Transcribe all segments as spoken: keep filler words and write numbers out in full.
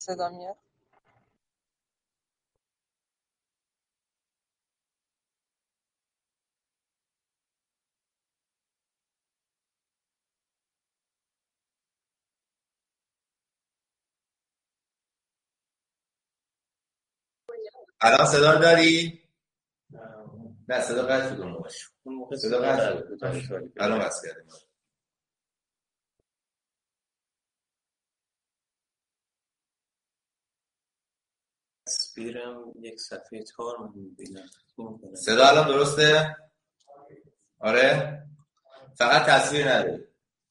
صدا میاد؟ الان صدا داری؟ نه صدا قطع شد. اون موقع صدا قطع شد. الان بس کردیم. تصویرم یک صفحه تار من میبینم. صدا الان درسته؟ آره؟ فقط تصویر نداری.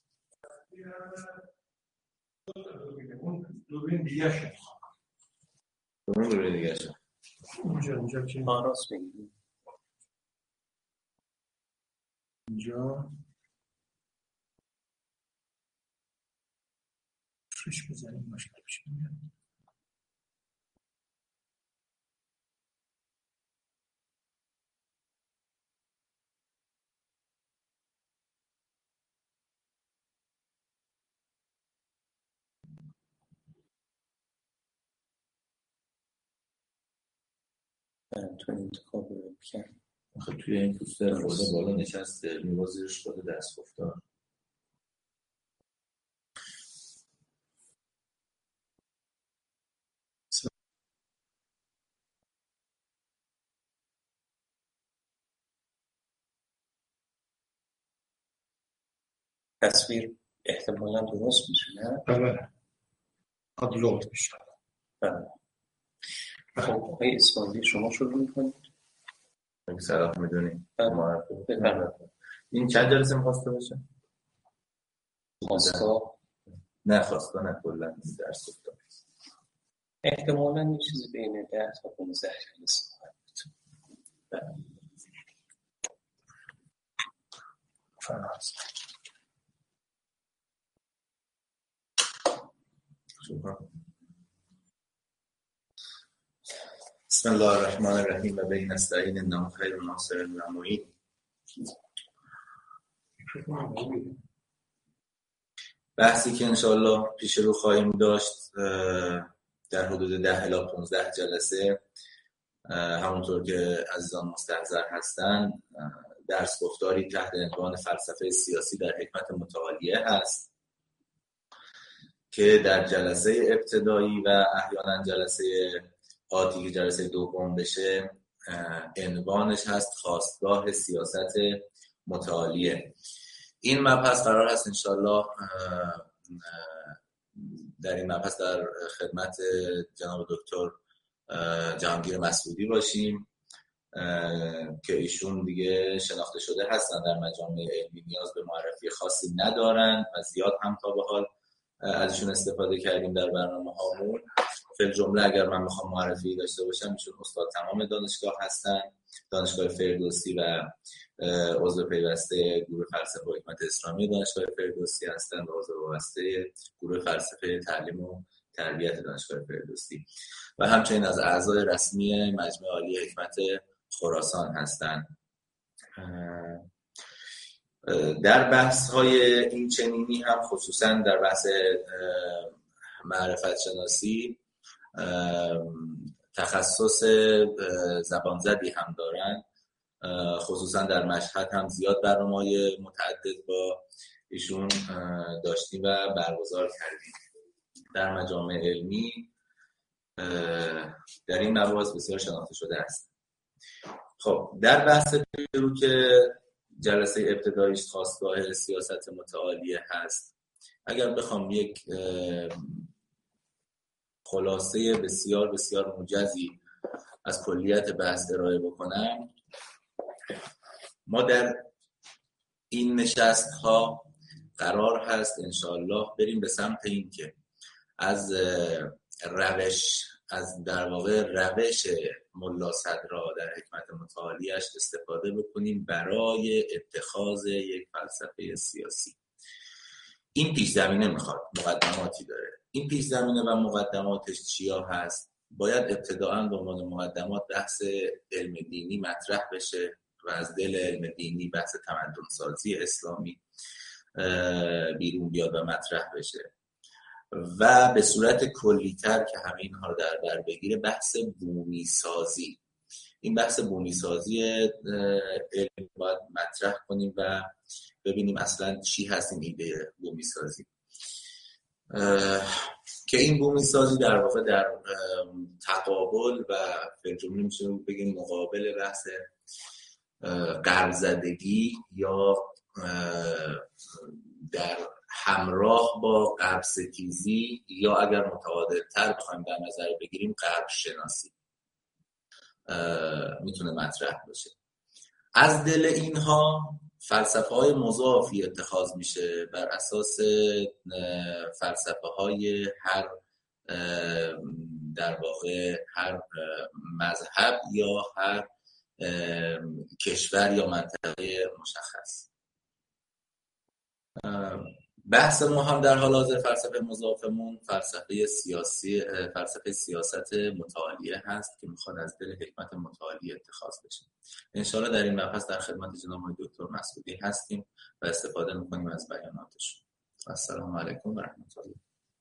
اون دوربین دیگه شد. اون دوربین دیگه شد. اونجا اونجا که آراس میگیم. اینجا فش بزنیم مشکل بشه. تو انتخاب رو بکنم. خب توی این پوستر خورده بالا نشسته میوازیش خود دست گفتار. تصویر احتمالاً درست میشه نه؟ بله آپلود میشه. بله. خب آقای اسماعیلی شما شروع میکنید؟ اگه صلاح میدونی بفرمایید. این چند جلسه میخواسته باشه؟ خواستا نه خواستا نه کلا درس گفتار احتمالاً این چیزی بین ده تا پانزده جلسه بله. فرانس بسم الله الرحمن الرحیم و به نستعین انه خیر ناصر و معین. بحثی که انشاءالله پیش رو خواهیم داشت در حدود ده الی پانزده جلسه، همونطور که عزیزان مستحضر هستن، درس گفتاری تحت عنوان فلسفه سیاسی در حکمت متعالیه هست که در جلسه ابتدایی و احیانا جلسه آتی که جلسه دوم بشه عنوانش هست خواستگاه سیاست متعالیه. این مبحث قرار هست انشاءالله در این مبحث در خدمت جناب دکتر جهانگیر مسعودی باشیم که ایشون دیگه شناخته شده هستن در مجامع علمی، نیاز به معرفی خاصی ندارن و زیاد هم تا به حال ازشون استفاده کردیم در برنامه هامون. فی الجمله اگر من بخوام معرفی داشته باشم، ایشون استاد تمام دانشگاه هستن، دانشگاه فردوسی و عضو پیوسته گروه فلسفه و حکمت اسلامی دانشگاه فردوسی هستند و عضو وابسته گروه فلسفه تعلیم و تربیت دانشگاه فردوسی و همچنین از اعضای رسمی مجمع عالی حکمت خراسان هستند. در بحث های این چنینی هم خصوصا در بحث معرفت شناسی تخصص زبانزدی هم دارن، خصوصا در مشهد هم زیاد برنامه‌های متعدد با ایشون داشتیم و برگزار کردیم در مجامع علمی. در این مباحث بسیار شناخته شده است. خب در بحث رو که جلسه ابتداییش خواستگاه سیاست متعالیه هست، اگر بخوام یک خلاصه بسیار بسیار موجزی از کلیت بحث ارائه بکنم، ما در این نشست ها قرار هست انشاءالله بریم به سمت این که از روش از در واقع روش ملا صدرا در حکمت متعالیش استفاده بکنیم برای اتخاذ یک فلسفه سیاسی. این پیش زمینه میخواد، مقدماتی داره. این پیش زمینه و مقدماتش چیا هست؟ باید ابتداعاً به عنوان مقدمات بحث علم دینی مطرح بشه و از دل علم دینی بحث تمدن سازی اسلامی بیرون بیاد و مطرح بشه و به صورت کلی‌تر که همه اینها رو در بر بگیره بحث بومی سازی. این بحث بومی سازی علم باید مطرح کنیم و ببینیم اصلا چی هست این ایده بومی سازی، که این بومی سازی در واقع در تقابل و فلجومی میشه بگیم مقابل بحث غرب‌زدگی یا در همراه با غرب‌ستیزی یا اگر متعادل‌تر بخوایم در نظر بگیریم غرب شناسی میتونه مطرح باشه. از دل اینها فلسفه های مضافی اتخاذ میشه بر اساس فلسفه های هر در واقع هر مذهب یا هر کشور یا منطقه مشخص. بحث ما هم در حال حاضر فلسفه مضافمون فلسفه سیاسی فلسفه سیاست متعالیه هست که میخواد از دل حکمت متعالیه اتخاذ بشه. انشاءالله در این مبحث در خدمت جناب دکتر مسعودی هستیم و استفاده میکنیم از بیاناتشون. السلام علیکم و رحمت الله.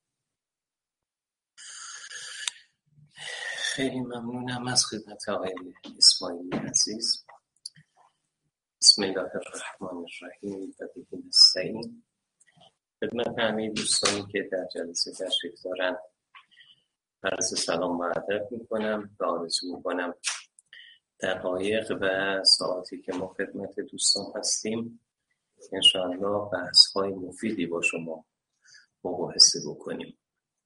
خیلی ممنونم از خدمت آقای اسماعیلی عزیز. بسم الله الرحمن الرحیم و به نستعین. خدمت همه دوستانی که در جلسه تشریف دارن عرض سلام و ادب میکنم و آرزو میکنم دقایق و ساعتی که ما خدمت دوستان هستیم انشاءالله بحث های مفیدی با شما مباحثه بکنیم.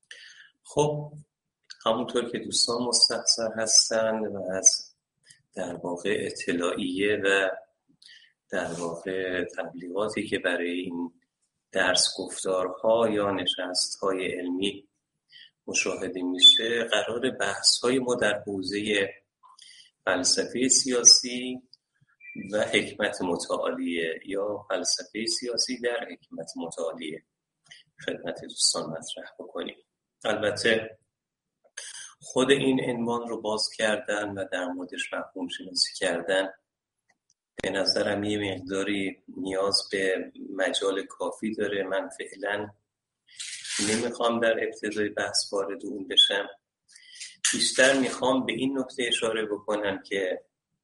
خب همونطور که دوستان مستحضر هستن و از در واقع اطلاعیه و در واقع تبلیغاتی که برای این درس گفتارها یا نشستهای علمی مشاهده میشه، قرار بحث‌های ما در حوزه فلسفه سیاسی و حکمت متعالیه یا فلسفه سیاسی در حکمت متعالیه خدمت دوستان مطرح بکنیم. البته خود این عنوان رو باز کردن و در موردش مفهوم شناسی کردن به نظرم یه مقداری نیاز به مجال کافی داره. من فعلا نمیخوام در ابتدای بحث وارد اون بشم، بیشتر میخوام به این نکته اشاره بکنم که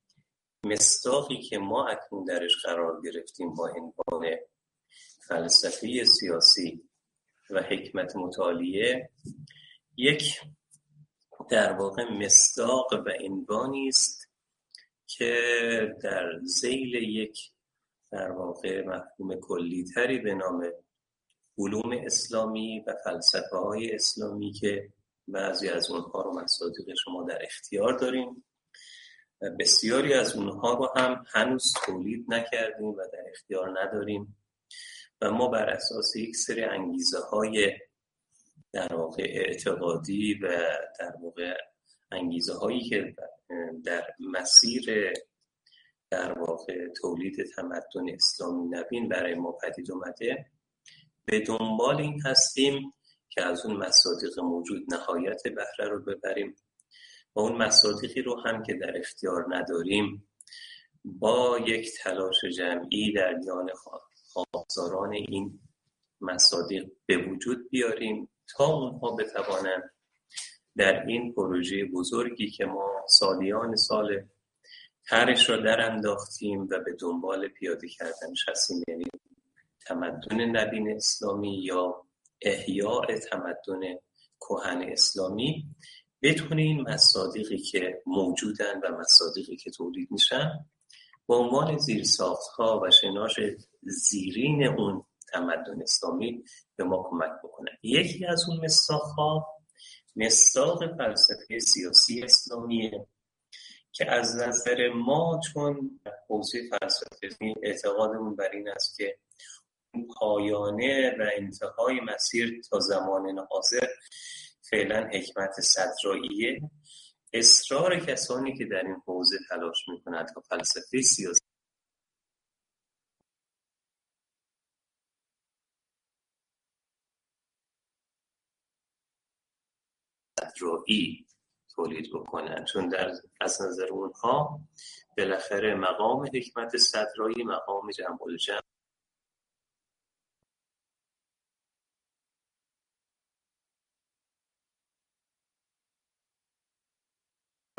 مصداقی که ما اکنون درش قرار گرفتیم با عنوان فلسفه سیاسی و حکمت متعالیه یک در واقع مصداق و عنوانی است که در ذیل یک در واقع مفهوم کلی‌تری به نام علوم اسلامی و فلسفه های اسلامی که بعضی از اونها رو مصادیق شما در اختیار داریم و بسیاری از اونها رو هم هنوز تولید نکردیم و در اختیار نداریم و ما بر اساس یک سری انگیزه های در واقع اعتقادی و در واقع انگیزه هایی که در مسیر در واقع تولید تمدن اسلامی نوین برای ما پدید اومده به دنبال این هستیم که از اون مصادیق موجود نهایت بهره رو ببریم و اون مصادیقی رو هم که در اختیار نداریم با یک تلاش جمعی در میان خواستاران این مصادیق به وجود بیاریم تا اونها بتوانند در این پروژه بزرگی که ما سالیان سال طرحش را در انداختیم و به دنبال پیاده کردنش هستیم، یعنی تمدن نوین اسلامی یا احیاء تمدن کهن اسلامی، بتونیم مصادیقی که موجودن و مصادیقی که تولید میشن با عنوان زیرساخت‌ها و شناخت زیرین اون تمدن اسلامی به ما کمک بکنن. یکی از اون مصداق‌ها مصداق فلسفه سیاسی اسلامیه که از نظر ما چون حوزه فلسفه اعتقادمون بر این است که پایانه و انتهای مسیر تا زمان حاضر فعلا حکمت صدراییه، اصرار کسانی که در این حوزه تلاش میکنند تا فلسفه سیاسی صدرایی تولید بکنن، چون در از نظر اونها بالاخره مقام حکمت صدرایی مقام جمع الجمع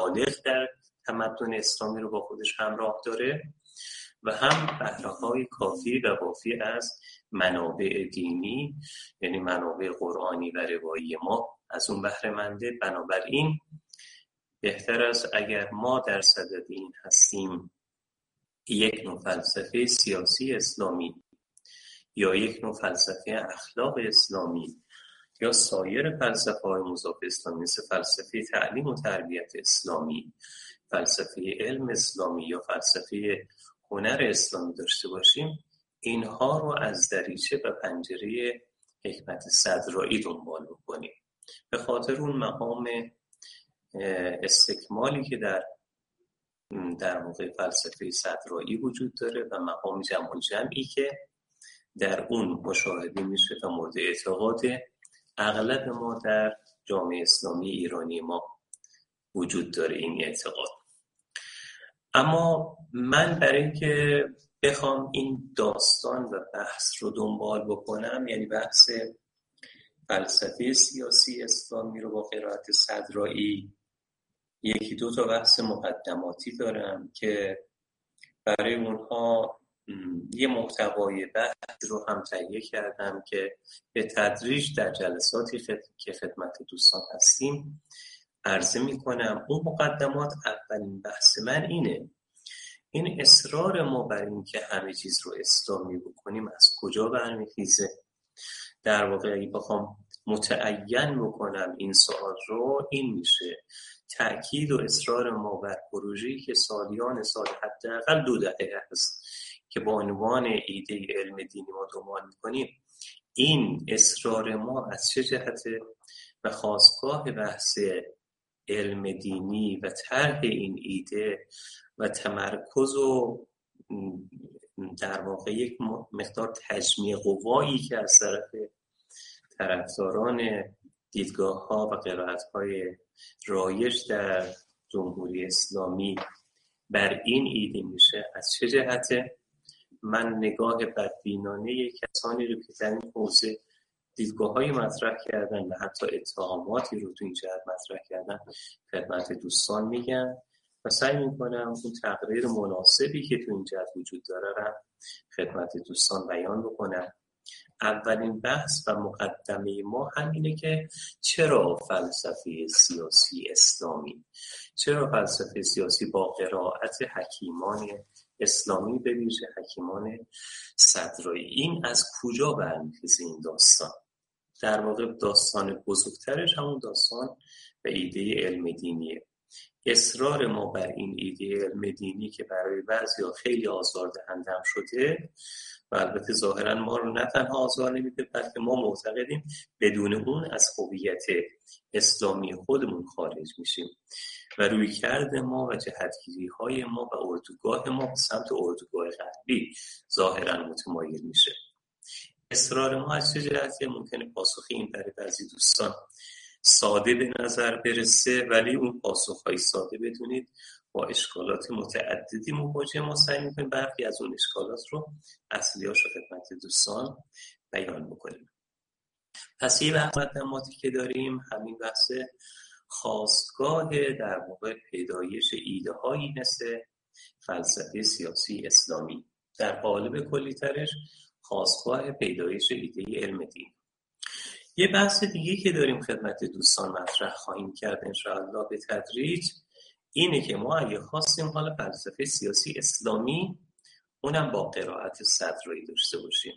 بالغ در تمدن اسلامی رو با خودش همراه داره و هم بهره‌های کافی و وافی از منابع دینی، یعنی منابع قرآنی و روایی ما از اون بهره منده. بنابراین بهتر است اگر ما در صدد این هستیم یک نوع فلسفه سیاسی اسلامی یا یک نوع فلسفه اخلاق اسلامی یا سایر فلسفه‌های مضاف اسلامی مثل فلسفه تعلیم و تربیت اسلامی، فلسفه علم اسلامی یا فلسفه هنر اسلامی داشته باشیم، اینها رو از دریچه و پنجره حکمت صدرایی دنبال بکنیم. به خاطر اون مقام استکمالی که در در موقع فلسفه صدرایی وجود داره و مقام جمع و جمعی که در اون مشاهده میشه و مورد اعتقاد اغلب ما در جامعه اسلامی ایرانی ما وجود داره این اعتقاد. اما من برای اینکه بخوام این داستان و بحث رو دنبال بکنم، یعنی بحث فلسفه سیاسی اسلامی رو با قرائت صدرایی، یکی دو تا بحث مقدماتی دارم که برای اونها یه محتوای بحث رو هم تهیه کردم که به تدریج در جلساتی خد... که خدمت دوستان هستیم عرضه می کنم. اون مقدمات، اولین بحث من اینه: این اصرار ما بر این که همه چیز رو اسلامی بکنیم از کجا برمیخیزه؟ در واقع اگه بخوام متعین بکنم این سوال رو، این میشه تأکید و اصرار ما بر پروژه‌ای که سالیان سال، حداقل دو دهه هست که با عنوان ایده علم دینی ما دنبال میکنیم. این اصرار ما از چه جهته و خاستگاه بحث علم دینی و طرح این ایده و تمرکز و در واقع یک مقدار تجمیع قوایی که از طرف طرفداران دیدگاه‌ها و قرائت‌های رایج در جمهوری اسلامی بر این ایده میشه، از چه جهته؟ من نگاه بدبینانه کسانی رو که در این حوزه دیدگاه‌های مطرح کردن و حتی اتهاماتی رو تو این جهت مطرح کردن خدمت دوستان میگم و سعی میکنم اون تقریر مناسبی که تو این جهت وجود داره رو خدمت دوستان بیان بکنم. اولین بحث و مقدمه ما همینه که چرا فلسفه سیاسی اسلامی، چرا فلسفه سیاسی با قرائت حکیمان اسلامی، به ویژه حکیمان صدرایی، این از کجا برمیخیزه این داستان؟ در واقع داستان بزرگترش همون داستان و ایده علم دینیه. اصرار ما بر این ایده علم دینی که برای بعضیا خیلی آزاردهنده هم شده و البته ظاهرا ما رو نه تنها آزار نمیده، بلکه ما معتقدیم بدون اون از هویت اسلامی خودمون خارج میشیم و رویکرد ما و جهتگیری‌های ما و اردوگاه ما به سمت اردوگاه غربی ظاهرا متمایل میشه. اصرار ما از چه جهته؟ ممکنه پاسخ این برای بعضی دوستان ساده به نظر برسه، ولی اون پاسخ‌های ساده بدونید با اشکالات متعددی مواجه. ما سعی می‌کنیم برخی از اون اشکالات رو اصلی‌هاش رو خدمت دوستان بیان بکنیم. پس یه مقدماتی که داریم همین بحث خاستگاه در واقع پیدایش ایده‌هایی مثل فلسفه سیاسی اسلامی، در قالب کلی‌ترش خاستگاه پیدایش ایده علم دین. یه بحث دیگه که داریم خدمت دوستان مطرح خواهیم کرد انشاءالله به تدریج، اینه که ما اگه خواستیم حالا فلسفه سیاسی اسلامی اونم با قرائت صدرایی داشته باشیم،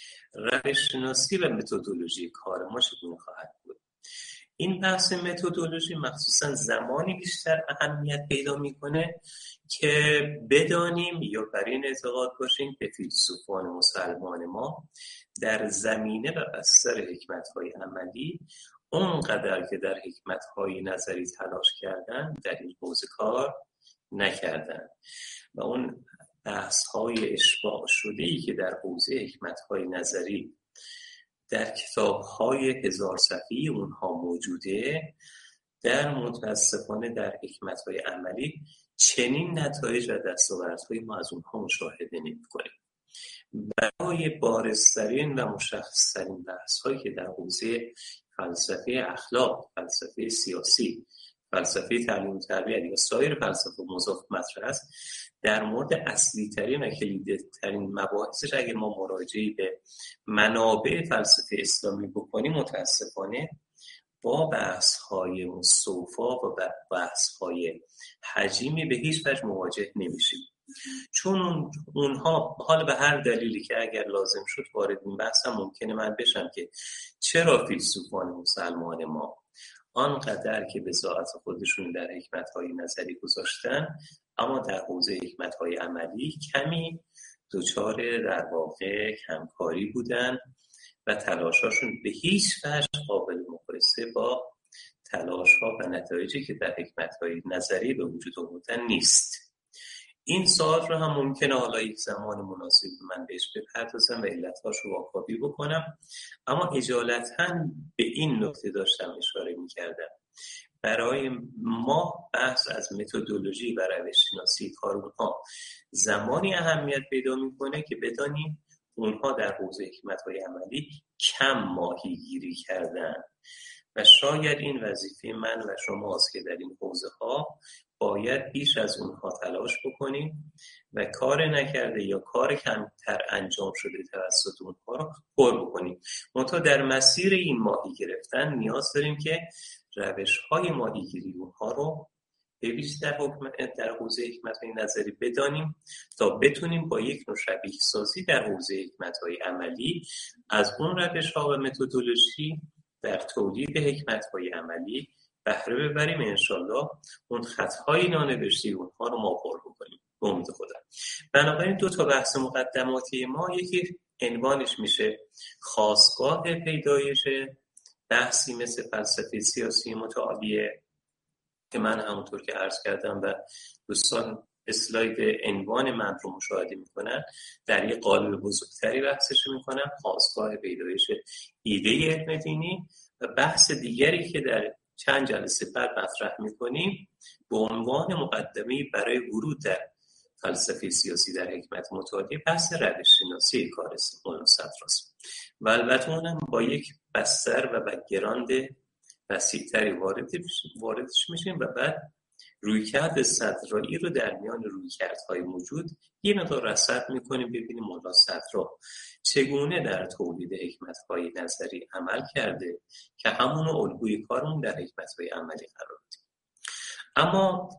روش‌شناسی و متدولوژی کار ما چگونه خواهد بود؟ این بحث متدولوژی مخصوصا زمانی بیشتر اهمیت پیدا میکنه که بدانیم یا بر این اعتقاد باشیم که فیلسوفان مسلمان ما در زمینه و بستر حکمت‌های عملی اونقدر که در حکمت‌های نظری تلاش کردن در این حوزه کار نکردن و اون بحث‌های اشباع شده‌ای که در حوزه حکمت‌های نظری در کتاب‌های هزار صفحه‌ای اونها موجوده، در متاسفانه در حکمت‌های عملی چنین نتایج و دستاوردهای ما از اونها مشاهده نمی‌کنیم. برای بارزترین و مشخصترین بحث‌هایی که در حوزه فلسفه اخلاق، فلسفه سیاسی، فلسفه تعلیم و تربیت یا سایر فلسفه مضاف مطرح است، در مورد اصلی ترین و کلیدی ترین مباحثش اگر ما مراجعه به منابع فلسفه اسلامی بکنیم متاسفانه با بحث های مستوفا و بحث های حجیمی به هیچ وجه مواجه نمیشیم، چون اونها حال به هر دلیلی که اگر لازم شد وارد این بحث هم ممکنه من بشم که چرا فیلسوفان مسلمان ما آنقدر که بضاعت خودشون در حکمت‌های نظری گذاشتن اما در حوزه حکمت‌های عملی کمی دچار در واقع کمکاری بودن و تلاشاشون به هیچ وجه قابل مقایسه با تلاش‌ها و نتایجی که در حکمت‌های نظری به وجود آوردن نیست. این سوال رو هم ممکنه حالا یک زمان مناسب من بهش بپردازم و علت‌هاش رو واکاوی بکنم، اما اجالتاً به این نکته داشتم اشاره می‌کردم. برای ما بحث از متدولوژی و روش‌شناسی کار اونها زمانی اهمیت پیدا می‌کنه که بدانیم اونها در حوزه حکمت‌های عملی کم ماهیگیری کردن و شاید این وظیفه من و شماست که در این حوزه‌ها باید بیش از اونها تلاش بکنیم و کار نکرده یا کار کمتر انجام شده توسط اونها رو پر بکنیم. منتها در مسیر این ماهی گرفتن نیاز داریم که روش‌های ماهیگیری اونها رو به ویژه در حکم در حوزه حکمت‌های نظری بدانیم تا بتونیم با یک نوع شبیه سازی در حوزه حکمت‌های عملی از اون روش‌ها و متدولوژی در تولید حکمت‌های عملی بهره ببریم، انشالله اون خطهای نانوشته اونها رو ما پر بکنیم به امید خدا. بنابراین دو تا بحث مقدماتی ما، یکی عنوانش میشه خاستگاه پیدایش بحثی مثل فلسفه سیاسی متعالیه که من همونطور که عرض کردم و دوستان اسلاید عنوان من رو مشاهده میکنن در یک قالب بزرگتری بحثش میکنم، خاستگاه پیدایش ایده علم دینی، و بحث دیگری که در چند جلسه بعد مطرح میکنیم به عنوان مقدمه برای ورود در فلسفه سیاسی در حکمت متعالی بحث روش شناسی کار مولانا صدراست و البته اونم با یک بستر و بک‌گراند وسیع‌تری واردش میشیم و بعد رویکرد صدرایی رو در میان رویکردهای موجود یه مقدار رصد میکنیم ببینیم مولانا صدرا چگونه در تولید حکمت‌های نظری عمل کرده که همون الگوی کارمون در حکمت‌های عملی قرار بدیم. اما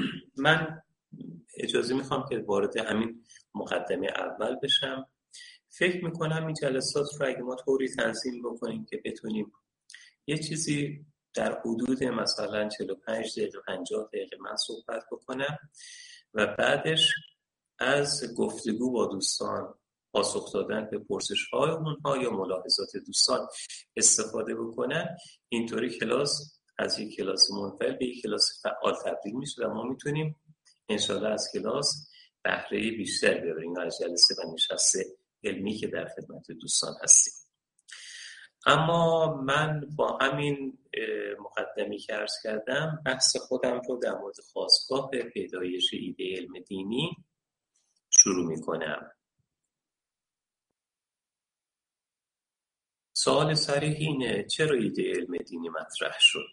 من اجازه میخوام که وارد همین مقدمه اول بشم. فکر میکنم این جلسات رو اگه ما طوری تنظیم بکنیم که بتونیم یه چیزی در حدود مثلا چهل و پنج دقیقه پنجاه دقیقه من صحبت بکنم و بعدش از گفتگو با دوستان پاسخ دادن به پرسش‌های اونها یا ملاحظات دوستان استفاده بکنم، اینطوری کلاس از یک کلاس منفعل به یک کلاس فعال تبدیل میشه و ما میتونیم انشاءالله از کلاس بهره بیشتر ببریم از جلسه و نشست علمی که در خدمت دوستان هستیم. اما من با همین مقدمی که عرض کردم بحث خودم رو در مورد خاستگاه پیدایش ایده علم دینی شروع می کنم. سوال صریح اینه چرا ایده علم دینی مطرح شد؟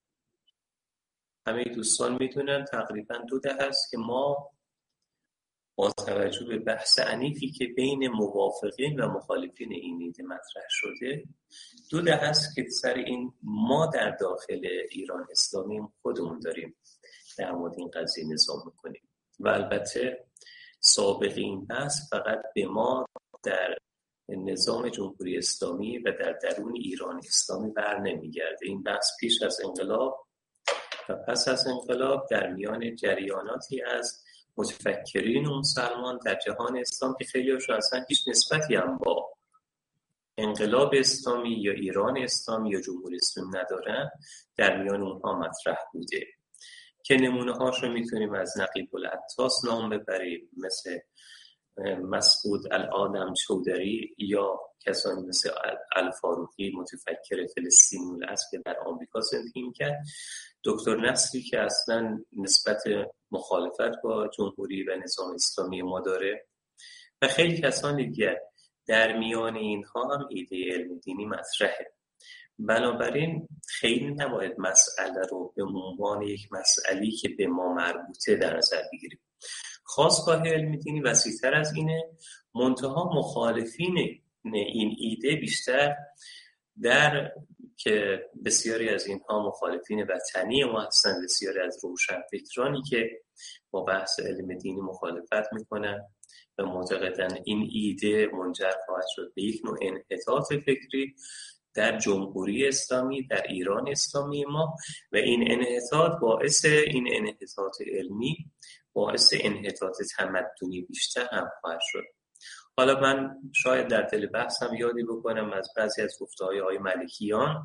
همه دوستان میدونن تقریبا دو دهه است که ما با توجه به بحث عنیفی که بین موافقین و مخالفین این ایده مطرح شده، دو دهه است که سر این ما در داخل ایران اسلامی خودمون داریم در مورد این قضیه نظام میکنیم و البته سابقه این بحث فقط به ما در نظام جمهوری اسلامی و در درون ایران اسلامی بر نمیگرده. این بحث پیش از انقلاب و پس از انقلاب در میان جریاناتی از متفکرین و مسلمان در جهان اسلام که خیلی هاشون اصلا هیچ نسبتی هم با انقلاب اسلامی یا ایران اسلامی یا جمهوری اسلامی ندارن در میان اونها مطرح بوده که نمونه هاش رو میتونیم از نقیب العطاس نام ببریم، مثل مسعود العالم چودری یا کسانی مثل الفاروقی متفکر فلسطینی الاصل که در آمریکا زندگی میکرد، دکتر نصری که اصلا نسبت مخالفت با جمهوری و نظام اسلامی ما داره و خیلی کسان دیگر. در میان اینها هم ایده علم دینی مطرحه بنابراین خیلی نباید مسئله رو به عنوان یک مسئله‌ای که به ما مربوطه در نظر بگیریم. خاستگاه علمی دینی وسیع‌تر از اینه، منتها مخالفین این ایده بیشتر در که بسیاری از اینها مخالفین وطنی ما هستند، بسیاری از روشنفکرانی که با بحث علم دینی مخالفت میکنن و معتقدن این ایده منجر خواهد شد به یک نوع انحطاط فکری در جمهوری اسلامی، در ایران اسلامی ما، و این انحطاط باعث این انحطاط علمی باعث انحطاط تمدنی بیشتر هم خواهد شد. حالا من شاید در دل بحثم یادی بکنم از بعضی از گفته‌های آقای ملکیان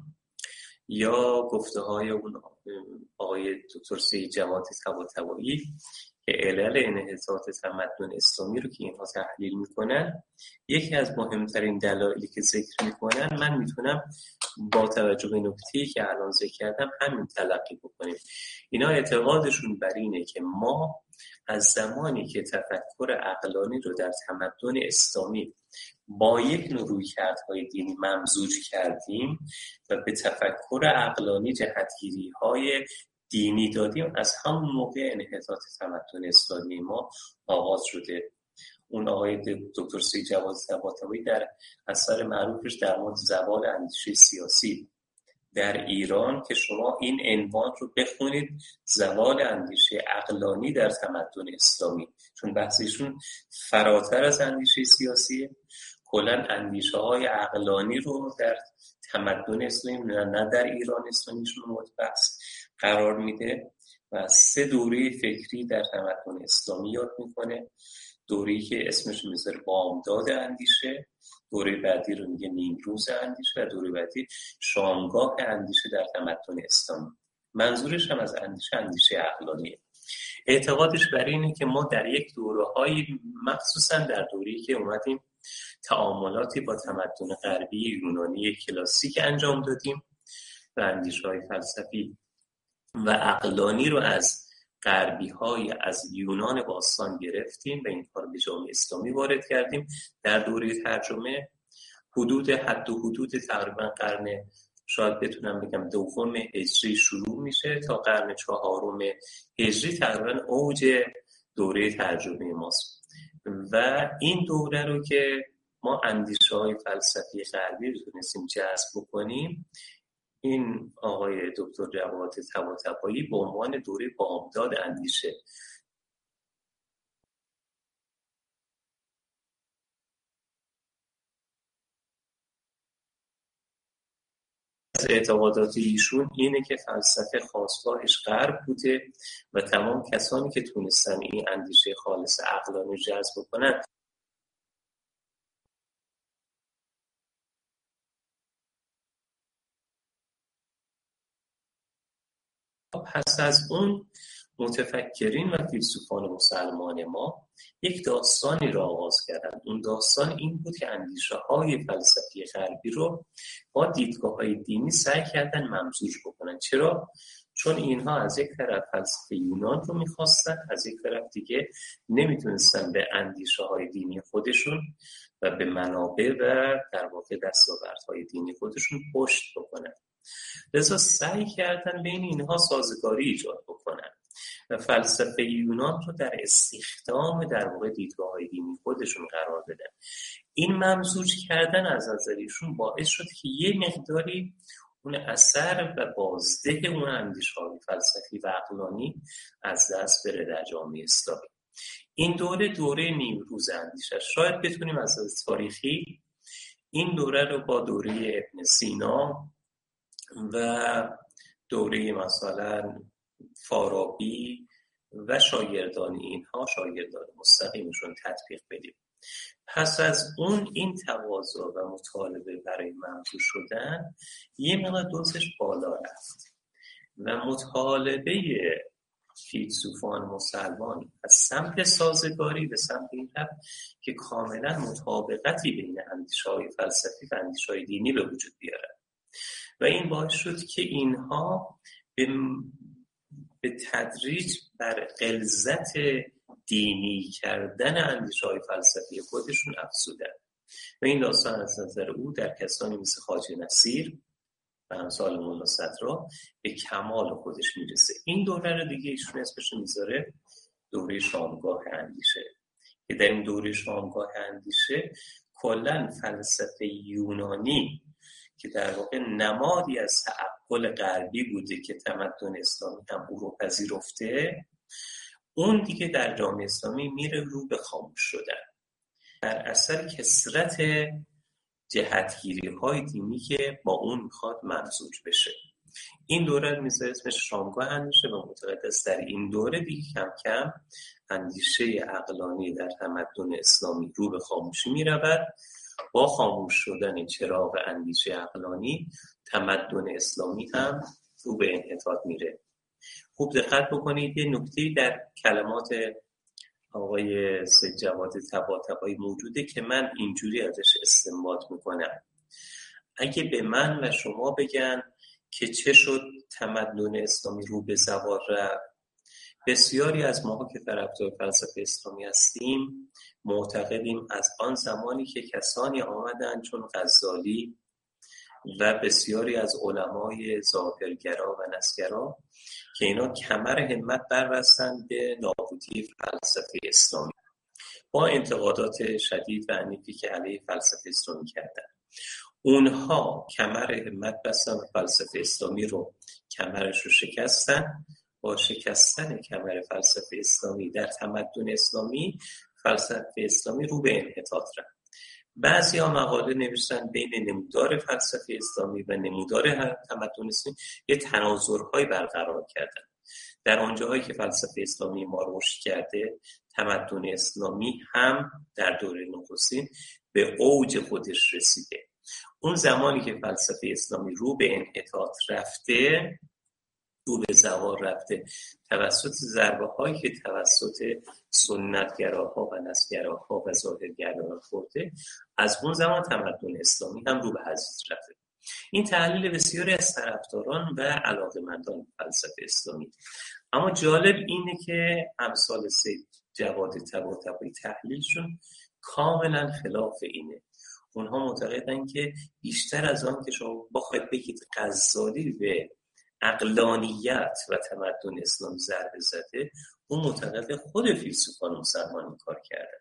یا گفته‌های اون آقای دکتر سید جواد طباطبایی که علل انحطاط تمدن اسلامی رو که اینها تحلیل میکنن، یکی از مهمترین دلایلی که ذکر میکنن، من میتونم با توجه به نکته‌ای که الان ذکر کردم همین تلقی بکنیم. اینا اعتقادشون بر اینه که ما از زمانی که تفکر عقلانی رو در تمدن اسلامی با یک نوع رویکردهای دینی ممزوج کردیم و به تفکر عقلانی جهتگیری‌های دینی دادیم، از همون موقع انحطاط تمدن اسلامی ما آغاز شده. اون آقای دکتر سید جواد طباطبایی در اثر معروفش در مورد زوال اندیشه سیاسی در ایران که شما این عنوان رو بخونید، زوال اندیشه عقلانی در تمدن اسلامی، چون بحثشون فراتر از اندیشه سیاسیه، کلا اندیشه های عقلانی رو در تمدن اسلامی نه در ایران اسلامیشون مورد بحث قرار میده و سه دوره فکری در تمدن اسلامی یاد میکنه. دوره‌ای که اسمش میذاره بامداد اندیشه، دوره بعدی رو میگه نیمروز اندیشه و دوره بعدی شامگاه اندیشه در تمدن اسلامی. منظورش هم از اندیشه اندیشه عقلانیه. اعتقادش بر اینه که ما در یک دوره‌های، مخصوصا در دوره‌ای که اومدیم تعاملاتی با تمدن غربی یونانی کلاسیک انجام دادیم و اندیشه‌های فلسفی و عقلانی رو از غربی های از یونان باستان گرفتیم و این کار به جامعه اسلامی وارد کردیم. در دوره ترجمه حدود حد و حدود تقریبا قرن، شاید بتونم بگم دوم هجری شروع میشه تا قرن چهارم هجری تقریبا اوج دوره ترجمه ماست و این دوره رو که ما اندیشه های فلسفی غربی رو تونستیم جذب بکنیم، این آقای دکتر جواد طباطبایی به عنوان دوره بامداد اندیشه از اعتقادات ایشون اینه که فلسفه خاستگاهش غرب بوده و تمام کسانی که تونستن این اندیشه خالص عقلانی جذب کنن پس از اون متفکرین و فیلسوفان مسلمان ما یک داستانی را آغاز کردند. اون داستان این بود که اندیشه های فلسفی غربی رو با دیدگاه های دینی سعی کردن ممزوج بکنن. چرا؟ چون اینها از یک طرف فلسفه یونان رو میخواستن، از یک طرف دیگه نمیتونستن به اندیشه های دینی خودشون و به منابع و در واقع دستاوردهای دینی خودشون پشت بکنن. لذا سعی کردن بین اینها سازگاری ایجاد بکنن و فلسفه یونان رو در استخدام در واقع دیدگاه‌های دینی خودشون قرار بدن. این ممزوج کردن از نظریشون باعث شد که یه مقداری اون اثر و بازده اون اندیشه‌های فلسفی و عقلانی از دست بره در جامعه اسلامی. این دوره دوره نیمروز اندیشه، شاید بتونیم از از تاریخی این دوره رو با دوره ابن سینا و دوره مثلا فارابی و شاگردان اینها، شاگردان مستقیمشون تطبیق بدیم. پس از اون این تواضع و مطالبه برای منظور شدن یه مقدار دوزش بالا رفت و مطالبه فیلسوفان مسلمان از سمت سازگاری به سمت این رفت که کاملا مطابقتی بین اندیشه‌های فلسفی و اندیشه‌های دینی به وجود بیارن و این باعث شد که اینها به, به تدریج بر غلظت دینی کردن اندیشه‌های فلسفی خودشون افزودن و این داستان از نظر او در کسانی مثل خواجه نصیر و امثال مولا صدرا به کمال خودش میرسه. این دوره رو دیگه ایشون اسمش میذاره دوره شامگاه اندیشه، که در این دوره شامگاه اندیشه کلن فلسفه یونانی که در واقع نمادی از تعقل غربی بوده که تمدن اسلامی هم او رو پذیرفته، اون دیگه در جامعه اسلامی میره رو به خاموش شدن. در اصل کثرت جهتگیری های دینی که با اون میخواد ممزوج بشه. این دوره میذاره اسمش شامگاه اندیشه و معتقد است در این دوره دیگه کم کم اندیشه عقلانی در تمدن اسلامی رو به خاموشی میرود. با خاموش شدن چراغ اندیشه عقلانی تمدن اسلامی هم رو به انحطاط میره. خوب دقت بکنید یه نکته در کلمات آقای سید جواد طباطبایی موجوده که من اینجوری ازش استنباط میکنم. اگه به من و شما بگن که چه شد تمدن اسلامی رو به زوال رفت، بسیاری از ما که طرفدار فلسفه اسلامی هستیم معتقدیم از آن زمانی که کسانی آمدند چون غزالی و بسیاری از علمای ظاهرگرا و نسگرا که اینا کمر همت بربستند به نابودی فلسفه اسلامی با انتقادات شدید و عنیفی که علیه فلسفه اسلامی کردند. اونها کمر همت بستن و فلسفه اسلامی رو کمرش رو شکستن. با شکستن کمر فلسفه اسلامی در تمدن اسلامی، فلسفه اسلامی رو به انحطاط رفت. بعضی ها مقاله نوشتن بین نمودار فلسفه اسلامی و نمودار تمدن اسلامی یه تناظرهایی برقرار کردن. در آنجاهایی که فلسفه اسلامی ما رشد کرده، تمدن اسلامی هم در دوره نخستین به اوج خودش رسیده. اون زمانی که فلسفه اسلامی رو به انحطاط رفته، رو به زوال رفته توسط ضربه هایی که توسط سنتگراها و نسگراها و ظاهرگراها خورده، از اون زمان تمدن اسلامی هم رو به حضیض رفته. این تحلیل بسیاری از طرفداران و علاقه‌مندان فلسفه اسلامی. اما جالب اینه که امثال سید جواد طباطبایی تحلیلشون کاملا خلاف اینه. اونها معتقدن که بیشتر از آن که شما بخواید بگید غزالی به عقلانیت و تمدن اسلامی ضربه زده، اون معتقد خود فیلسوفان مسلمان این کار کردن.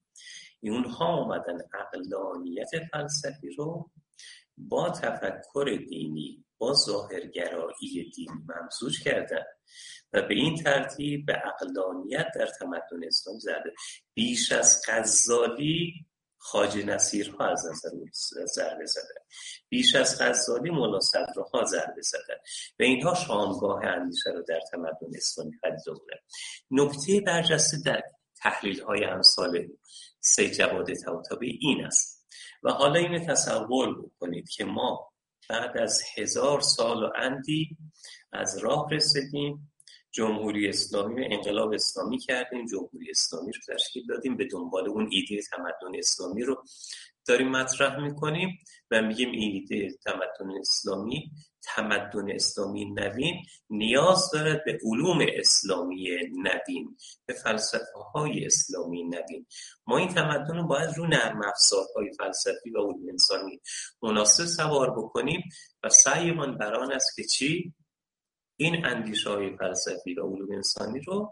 اونها آمدن عقلانیت فلسفی رو با تفکر دینی، با ظاهرگرایی دینی ممزوج کردن و به این ترتیب به عقلانیت در تمدن اسلامی ضربه. بیش از غزالی خواجه نصیرها از نظر ضربه زدن، بیش از غزالی مولا صدرها ضربه زدن و اینها شامگاه اندیشه رو در تمدن اسلامی پذیرفتند. نکته برجسته در تحلیل های امثال سید جواد طباطبایی این است و حالا اینو تصور بکنید که ما بعد از هزار سال و اندی از راه رسیدیم، جمهوری اسلامی و انقلاب اسلامی کردیم، جمهوری اسلامی رو تشکیل دادیم، به دنبال اون ایده تمدن اسلامی رو داریم مطرح میکنیم و میگیم ایده تمدن اسلامی، تمدن اسلامی نوین نیاز دارد به علوم اسلامی نوین، به فلسفه های اسلامی نوین. ما این تمدن رو باید رو نرم افزارهای فلسفی و علوم انسانی مناسب سوار بکنیم و سعیمان بر آن است که چی؟ این اندیشه های فلسفی و علوم انسانی رو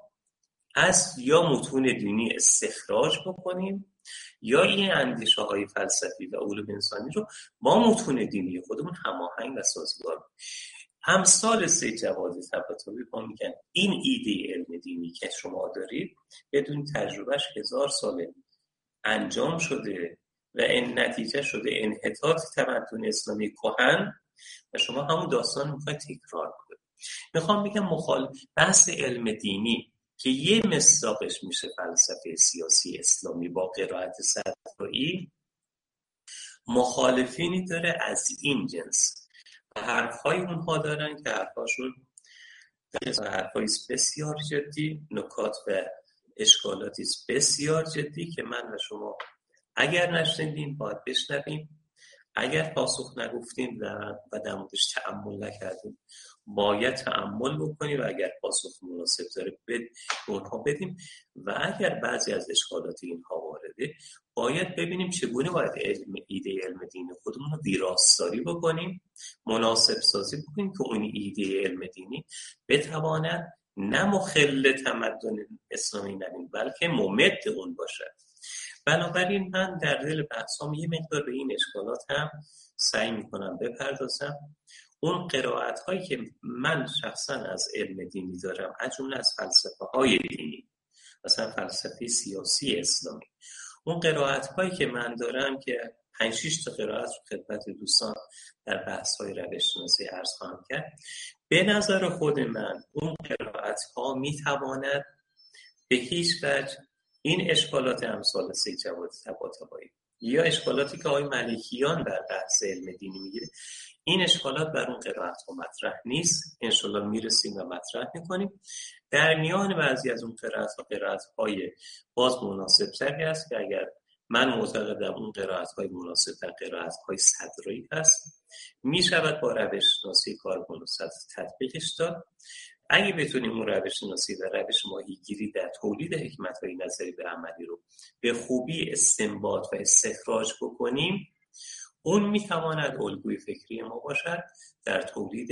از یا متون دینی استخراج بکنیم یا این اندیشه های فلسفی و علوم انسانی رو با متون دینی خودمون هماهنگ و سازگار کنیم. امثال سید جواد طباطبایی با میگن این ایده علم دینی که شما دارید بدون تجربهش هزار ساله انجام شده و این نتیجه شده انحطاط تمدن اسلامی کهن و شما همون داستان میخواید تکرار کنید. میخوام بگم مخال بحث علم دینی که یه مصداقش میشه فلسفه سیاسی اسلامی با قرائت صدرایی، مخالفینی داره از این جنس و حرفهای اونها دارن که حرفاشون حرفای بسیار جدی، نکات و اشکالاتی بسیار جدی که من و شما اگر نشنیدیم باید بشنویم، اگر پاسخ نگفتیم و در موردش تأمل نکردیم باید تأمل بکنیم و اگر پاسخ مناسب داره به اونها بدیم و اگر بعضی از اشکالات اینها وارد وارده، باید ببینیم چگونه باید علم ایده علم دینی خودمون رو ویراستاری بکنیم، مناسب سازی بکنیم که اون ایده علم دینی بتواند نه مخل تمدن اسلامی نبین بلکه ممد اون باشد. بنابراین من در دل بحثام یه مقدار به این اشکالات هم سعی میکنم بپردازم. اون قرائت هایی که من شخصا از علم دینی دارم، از جمله از فلسفه های دینی، مثلا فلسفه سیاسی اسلامی، اون قرائت هایی که من دارم که پنج شش تا قرائت رو خدمت دوستان در بحث های روش شناسی عرض خواهم کرد، به نظر خود من اون قرائت ها میتواند به هیچ وجه این اشکالات امثال سید جواد طباطبایی یا اشکالاتی که آقای ملکیان در بحث علم دینی میگیره، این اشکالات بر اون قرائت ها مطرح نیست. انشالله میرسیم و مطرح میکنیم. در میان بعضی از اون قرائت ها قرائت های باز مناسب تری هست که اگر من معتقدم اون قرائت های مناسب تر قرائت های صدرایی هست، میشود با روش شناسی کاربن و تطبیقش داد. اگه بتونیم اون روش شناسی و روش ماهیگیری در تولید حکمت‌های نظری به عملی رو به خوبی استنباط و استخراج بکنیم، اون میتواند الگوی فکری ما باشد در تولید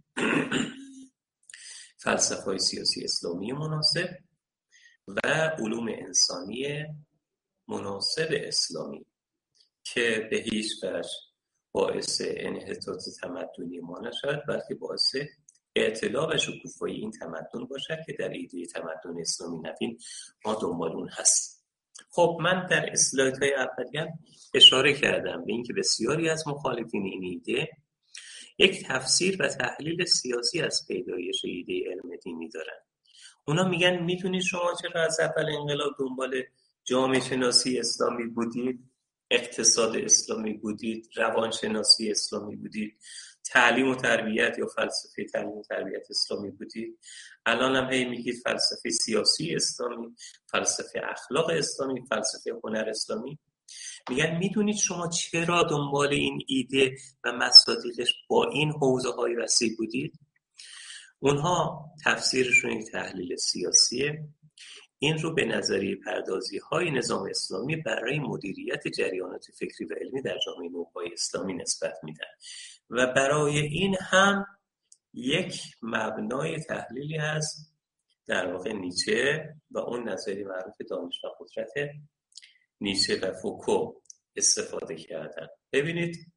فلسفه‌های سیاسی اسلامی مناسب و علوم انسانی مناسب اسلامی که به هیچ وجه باعث انحطاط تمدنی ما نشود، بلکه باعث اطلاع و شکوفایی این تمدن باشد که در ایده تمدن اسلامی نوین ما دنبال اون هست. خب من در اسلایدهای اولیه اشاره کردم به اینکه بسیاری از مخالفین این ایده یک تفسیر و تحلیل سیاسی از پیدایش ایده علم دینی دارن. اونا میگن میدونید شما چرا از اول انقلاب دنبال جامعه شناسی اسلامی بودید، اقتصاد اسلامی بودید، روانشناسی اسلامی بودید، تعلیم و تربیت یا فلسفه تعلیم و تربیت اسلامی بودید، الان هم هی میگید فلسفه سیاسی اسلامی، فلسفه اخلاق اسلامی، فلسفه هنر اسلامی. میگن میدونید شما چرا دنبال این ایده و مصادیقش با این حوزه های وسیع بودید؟ اونها تفسیرشون یک تحلیل سیاسیه. این رو به نظریه پردازی های نظام اسلامی برای مدیریت جریانات فکری و علمی در جامعه نوپای اسلامی نسبت میدن و برای این هم یک مبنای تحلیلی هست در واقع نیچه و اون نظریه معروف دانش و قدرت نیچه و فوکو استفاده کردن. ببینید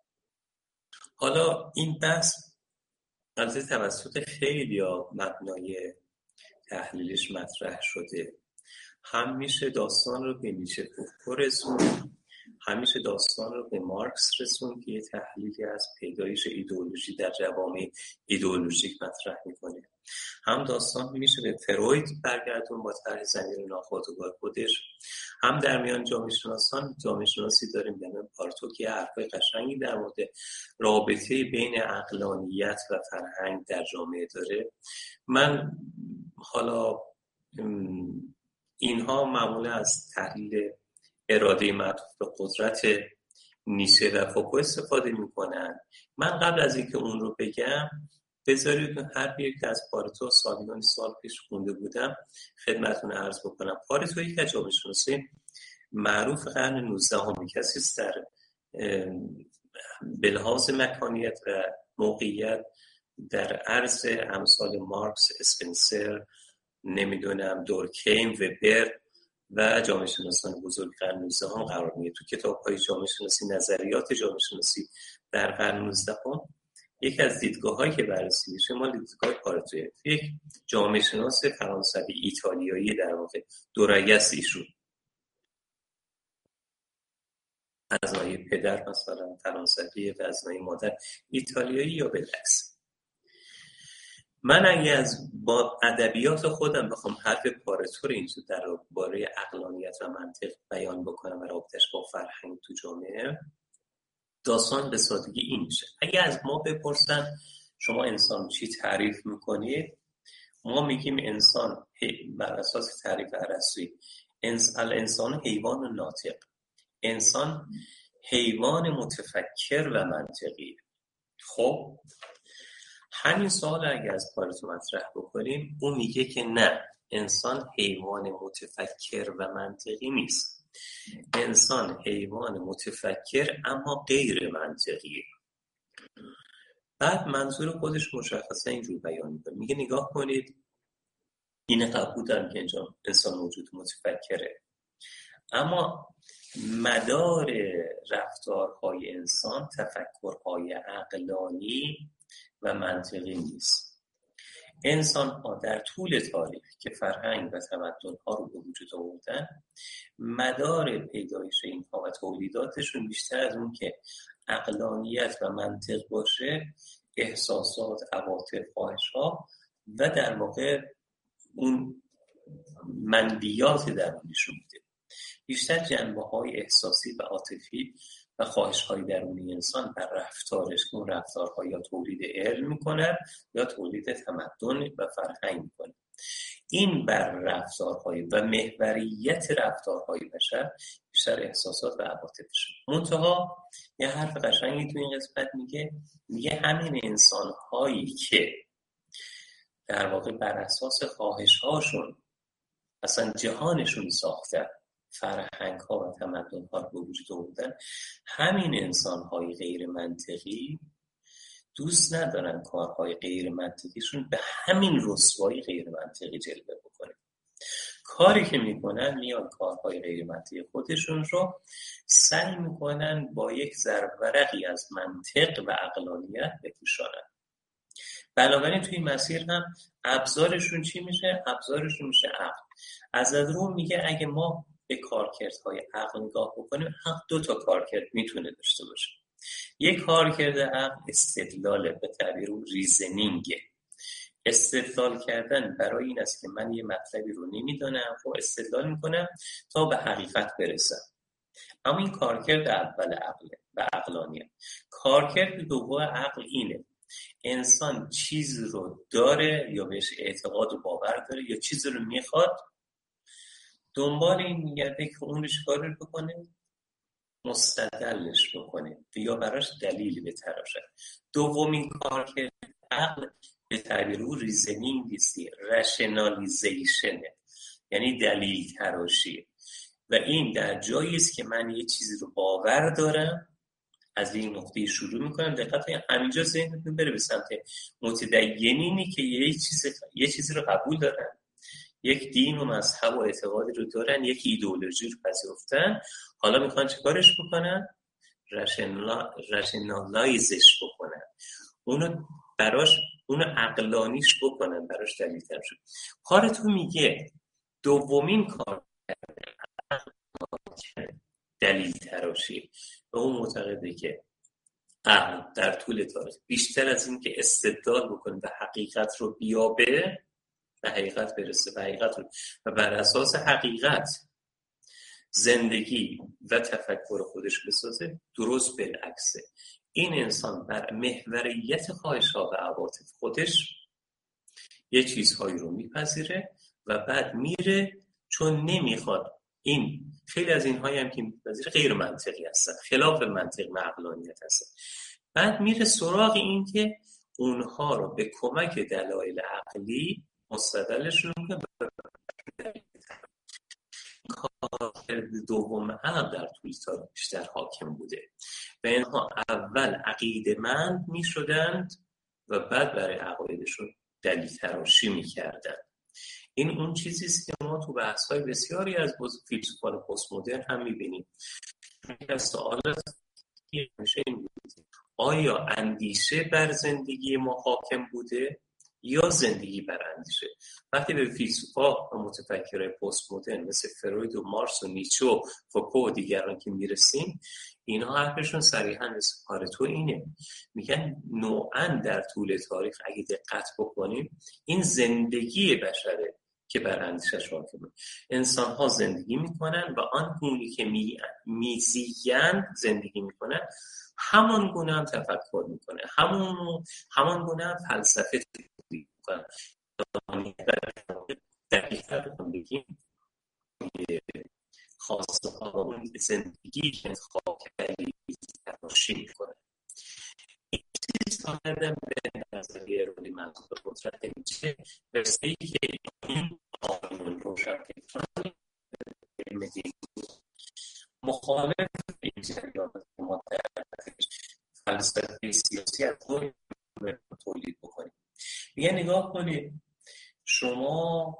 حالا این بحث از توسط خیلی ها مبنای تحلیلش مطرح شده. هم میشه داستان رو به نیچه فوکو رسون، همیشه داستان رو به مارکس رسون که یه تحلیلی از پیدایش ایدئولوژی در جوامع ایدئولوژیک مطرح میکنه. هم داستان میشه به فروید برگردون با طرح ضمیر ناخودآگاه خودش. هم در میان جامعه شناسان جامعه شناسی داریم به نام پارتو که حرفای قشنگی در مورد رابطه بین عقلانیت و فرهنگ در جامعه داره. من حالا اینها معمولا از تحلیل اراده معطوف به قدرت نیچه و فوکو استفاده میکنن. من قبل از اینکه اون رو بگم بذارید هر یک از پارتو سالیان سال پیش خونده بودم خدمتتون عرض بکنم. پارتو یک از جامعه شناسی معروف قرن نوزدهم کسی است در به لحاظ مکانیت و موقعیت در عرض امثال مارکس، اسپنسر، نمیدونم دورکیم، وبر و جامعه شناسان بزرگ قرن نوزدهم قرار میگیره. تو کتاب‌های جامعه شناسی، نظریات جامعه شناسی در قرن نوزدهم، یکی از دیدگاه‌هایی که بررسی میشه مال دیدگاه پارتوئه، یک جامعه شناس فرانسوی ایتالیایی در واقع دورگس ایشون از ناحیه پدر مثلا فرانسوی و از ناحیه مادر ایتالیایی یا بالعکس. من اگه از با ادبیات خودم بخوام حرف پارتو رو اینجا در باره عقلانیت و منطق بیان بکنم و رابطش با فرهنگ تو جامعه، داستان به سادگی این میشه. اگه از ما بپرسن شما انسان چی تعریف میکنید، ما میگیم انسان بر اساس تعریف ارسطویی الانسان حیوان و ناطق، انسان حیوان متفکر و منطقی. خب همین سوال اگه از پارتو مطرح بکنیم، اون میگه که نه، انسان حیوان متفکر و منطقی نیست. انسان حیوان متفکر اما غیر منطقیه. بعد منظور خودش مشخصا اینجور بیان میکنه، میگه نگاه کنید، این قبول دارم که اینجا انسان موجود متفکره، اما مدار رفتارهای انسان تفکرهای عقلانی و منطقی نیست. انسان ها در طول تاریخ که فرهنگ و تمدن ها رو به وجود آوردن، مدار پیدایش اینها و تولیداتشون بیشتر از اون که عقلانیت و منطق باشه، احساسات، عواطف، خواهش ها و در واقع اون منبیات درونیشون بوده. بیشتر جنبه های احساسی و عاطفی و خواهش های درونی انسان بر رفتارش، اون رفتارها یا تولید علم میکنن یا تولید تمدن و فرهنگ میکنن. این بر رفتارهای و محوریت رفتارهای بشر بیشتر احساسات و عواطفش. منتها یه حرف قشنگی تو این قسمت میگه، میگه همین انسانهایی که در واقع بر اساس خواهش هاشون اصلا جهانشون ساختن، فرهنگ ها و تمدن ها رو به وجود آوردن، همین انسان های غیر منطقی دوست ندارن کارهای غیر منطقیشون به همین رسوایی غیر منطقی جلوه بکنه. کاری که میکنن، میان کارهای غیر منطقی خودشون رو سعی میکنن با یک ضربرقی از منطق و عقلانیت بپوشانن. بنابراین توی مسیر هم ابزارشون چی میشه؟ ابزارشون میشه عقل. از رو میگه اگه ما به کارکردهای عقل نگاه بکنیم، عقل دو تا کارکرد میتونه داشته باشه. یک کارکرد عقل استدلال، به تعبیر اون ریزنینگ. استدلال کردن برای این است که من یه مطلبی رو نمیدونم، خب استدلال میکنم تا به حقیقت برسم. اما این کارکرد اول عقله و عقلانیه. کارکرد دوم عقل اینه: انسان چیز رو داره یا بهش اعتقاد و باور داره یا چیز رو میخواد، دنبال این میگرده که اون رو چیکار بکنه؟ مستدلش بکنه یا براش دلیل بتراشه. دومین کار که عقل به تعبیر او ریزنینگ است، رشنالیزیشنه، یعنی دلیل تراشی. و این در جایی است که من یه چیزی رو باور دارم، از این نقطه شروع میکنم. دقت کنید همینجا ذهنتون بره به سمت متدینینی که یه چیزی یه چیزی رو قبول دارن، یک دین و مذهب و اعتقادی رو دارن، یک ایدئولوژی رو پذیرفتن، حالا میخوان چیکارش بکنن؟ رشنال... رشنالایزش بکنن، اونو براش اونو عقلانیش بکنن، براش دلیل تر شد. کارتون میگه دومین کار دلیل تراشی، و اون معتقده که عقل در طول تاریخ بیشتر از این که استدلال بکنه و حقیقت رو بیابه، به حقیقت برسه، به حقیقت رو و بر اساس حقیقت زندگی و تفکر خودش بسازه، درست بالعکسه. این انسان بر محوریت خواهش‌ها و عواطف خودش یه چیزهایی رو میپذیره و بعد میره، چون نمیخواد. این خیلی از اینهایی هم که میپذیره غیر منطقی هستن، خلاف منطق و عقلانیت هستن. بعد میره سراغ این که اونها رو به کمک دلایل عقلی مستدلشون کنه. کارکرد دوم عقل در طول تاریخ بیشتر حاکم بوده و اینها اول عقیده‌مند میشدند و بعد برای عقایدشون دلیل تراشی میکردند. این اون چیزی است که ما تو بحث‌های بسیاری از فیلسوفان پست مدرن هم می‌بینیم. یک از سوالات میشه این بود: آیا اندیشه بر زندگی ما حاکم بوده یا زندگی بر اندیشه؟ وقتی به فیلسوفا و متفکرای پست مدرن مثل فروید و مارکس و نیچه و فوکو و دیگران که میرسیم، اینها حرفشون صریحاً مثل کار تو اینه، میگن نوعاً در طول تاریخ اگه دقت بکنیم این زندگی بشره که بر اندیشش حاکمه. انسان ها زندگی میکنن و آن گونی که میزیین زندگی میکنن، همان گونه هم تفکر میکنه، همون همان گونه هم فلسفه میکنه. دقیقا بکنم بگیم خواسته ها اون زندگی که انتخاب کردی تراشی میکنه. این چیز ها کردن به نظریه رولی منطق قدرت نیچه رسته ای که این آقایون روشن فکران علم دین مخالف این جریان ما در فلسفه سیاسی از نوعی تولید بکنیم. یه نگاه کنید، شما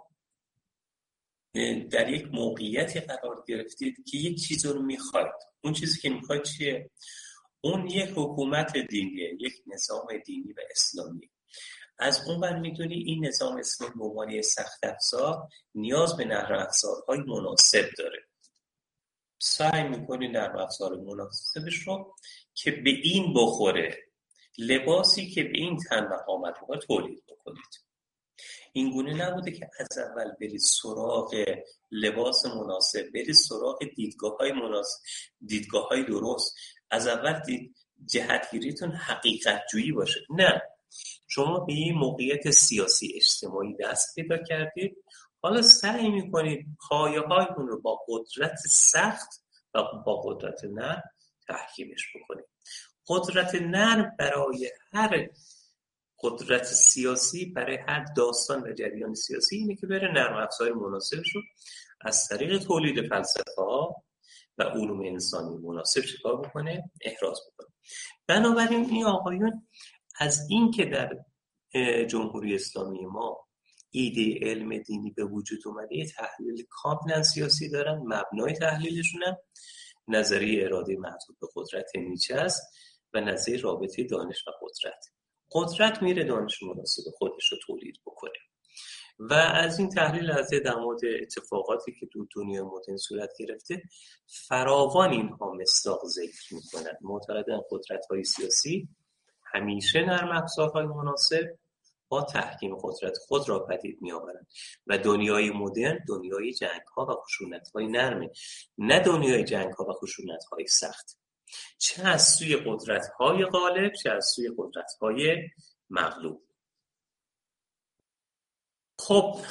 در یک موقعیتی قرار گرفتید که یک چیز رو میخواید. اون چیزی که میخواید چیه؟ اون یک حکومت دینیه، یک نظام دینی و اسلامی. از اون بر میدونی این نظام اسلامی به عنوان سخت افزار نیاز به نرم افزارهای مناسب داره. سعی میکنی نرم افزار مناسبش رو که به این بخوره، لباسی که به این تن و قامت رو تولید بکنید. این گونه نبوده که از اول برید سراغ لباس مناسب، برید سراغ دیدگاه‌های مناسب، دیدگاه‌های درست، از اول دید جهتگیریتون حقیقت جویی باشه. نه، شما به این موقعیت سیاسی اجتماعی دست پیدا کردید، حالا سعی میکنید پایه‌هایتون رو با قدرت سخت و با قدرت نرم تحکیمش بکنید. قدرت نرم برای هر قدرت سیاسی، برای هر داستان و جریان سیاسی اینه که بره نرم افزار مناسبش رو از طریق تولید فلسفه ها و علوم انسانی مناسب چیکار بکنه؟ احراز بکنه. بنابراین این آقایون از این که در جمهوری اسلامی ما ایده علم دینی به وجود اومده، یه تحلیل کاملا سیاسی دارن. مبنای تحلیلشون هم نظریه اراده محدود به قدرت نیچه است و نظریه رابطه دانش و قدرت. قدرت میره دانش مناسب خودش رو تولید بکنه و از این تحلیل از در مورد اتفاقاتی که تو دنیای مدرن صورت گرفته فراوان اینها مصداق ذکر میکنن. معتقدن قدرت‌های سیاسی همیشه نرم افزارهای مناسب با تحکیم قدرت خود را پدید میآورند و دنیای مدرن دنیای جنگ‌ها و خشونت‌های نرمه، نه دنیای جنگ‌ها و خشونت‌های سخت، چه از سوی قدرت‌های غالب چه از سوی قدرت‌های مغلوب. خب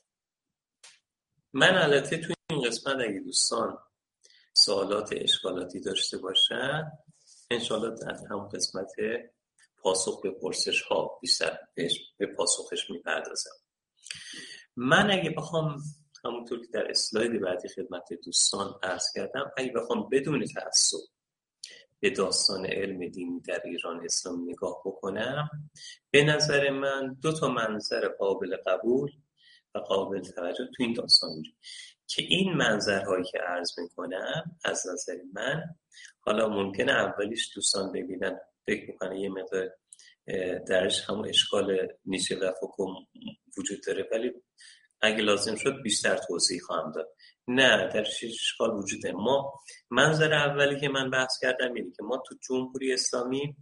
من البته تو این قسمت اگه دوستان سوالات اشکالاتی داشته باشن انشالله در همون قسمت پاسخ به پرسش ها بیشتر به پاسخش میپردازم. من اگه بخوام همونطور که در اسلاید بعدی خدمت دوستان عرض کردم، اگه بخوام بدون تعصب به داستان علم دینی در ایران اسلام نگاه بکنم، به نظر من دو تا منظر قابل قبول و قابل توجه تو این داستان میشه که این منظرهایی که عرض میکنم از نظر من، حالا ممکنه اولیش دوستان ببینن فکر میکنه یه مقدار درش همون اشکال نیچه و فوکو وجود داره، ولی اگه لازم شد بیشتر توضیح خواهم داد. نه، درش اشکال وجود داره. ما منظر اولی که من بحث کردم اینه که ما تو جمهوری اسلامی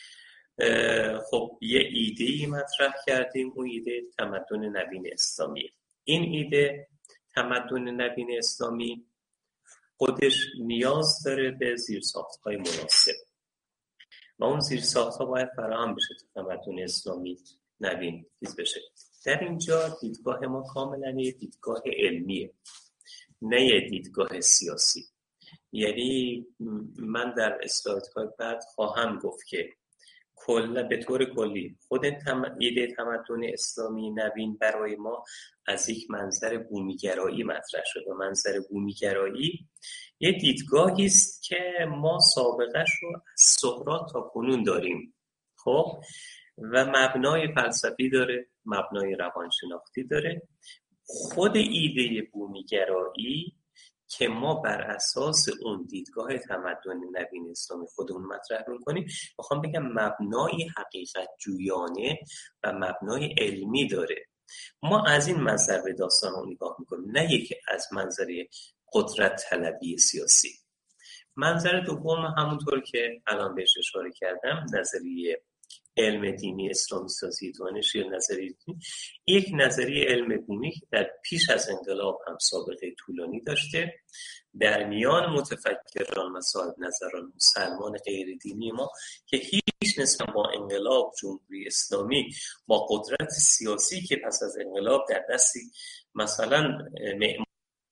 خب یه ایده‌ای مطرح کردیم، اون ایده تمدن نوین اسلامی. این ایده تمدن نوین اسلامی خودش نیاز داره به زیرساخت‌های مناسب و اون زیرساخت‌ها باید فراهم بشه تا تمدن اسلامی نوین چیز بشه. در اینجا دیدگاه ما کاملا یه دیدگاه علمیه، نه یه دیدگاه سیاسی. یعنی من در اسلایدهای بعد خواهم گفت که کلا به طور کلی خود تم... ایده تمدن اسلامی نوین برای ما از یک منظر بومیگرایی مطرح شده. منظر بومیگرایی یه دیدگاهی است که ما سابقه‌اش رو از سقراط تا کنون داریم، خب، و مبنای فلسفی داره، مبنای روانشناختی داره. خود ایده بومیگرایی که ما بر اساس اون دیدگاه تمدن نوین اسلامی خودمون مطرح می‌کنیم، میخوام بگم مبنای حقیقت جویانه و مبنای علمی داره. ما از این منظر به داستان رو نگاه می‌کنیم، نه یک از منظر قدرت طلبی سیاسی. منظر دوم همونطور که الان بهش اشاره کردم، نظریه علم دینی اسلامی سازی دانش یا نظریه دینی، یک نظریه علم بومی که در پیش از انقلاب هم سابقه طولانی داشته. در میان متفکران و صاحب نظران مسلمان غیر دینی ما که هیچ نسبت با انقلاب جمهوری اسلامی با قدرت سیاسی که پس از انقلاب در دستی مثلا معمار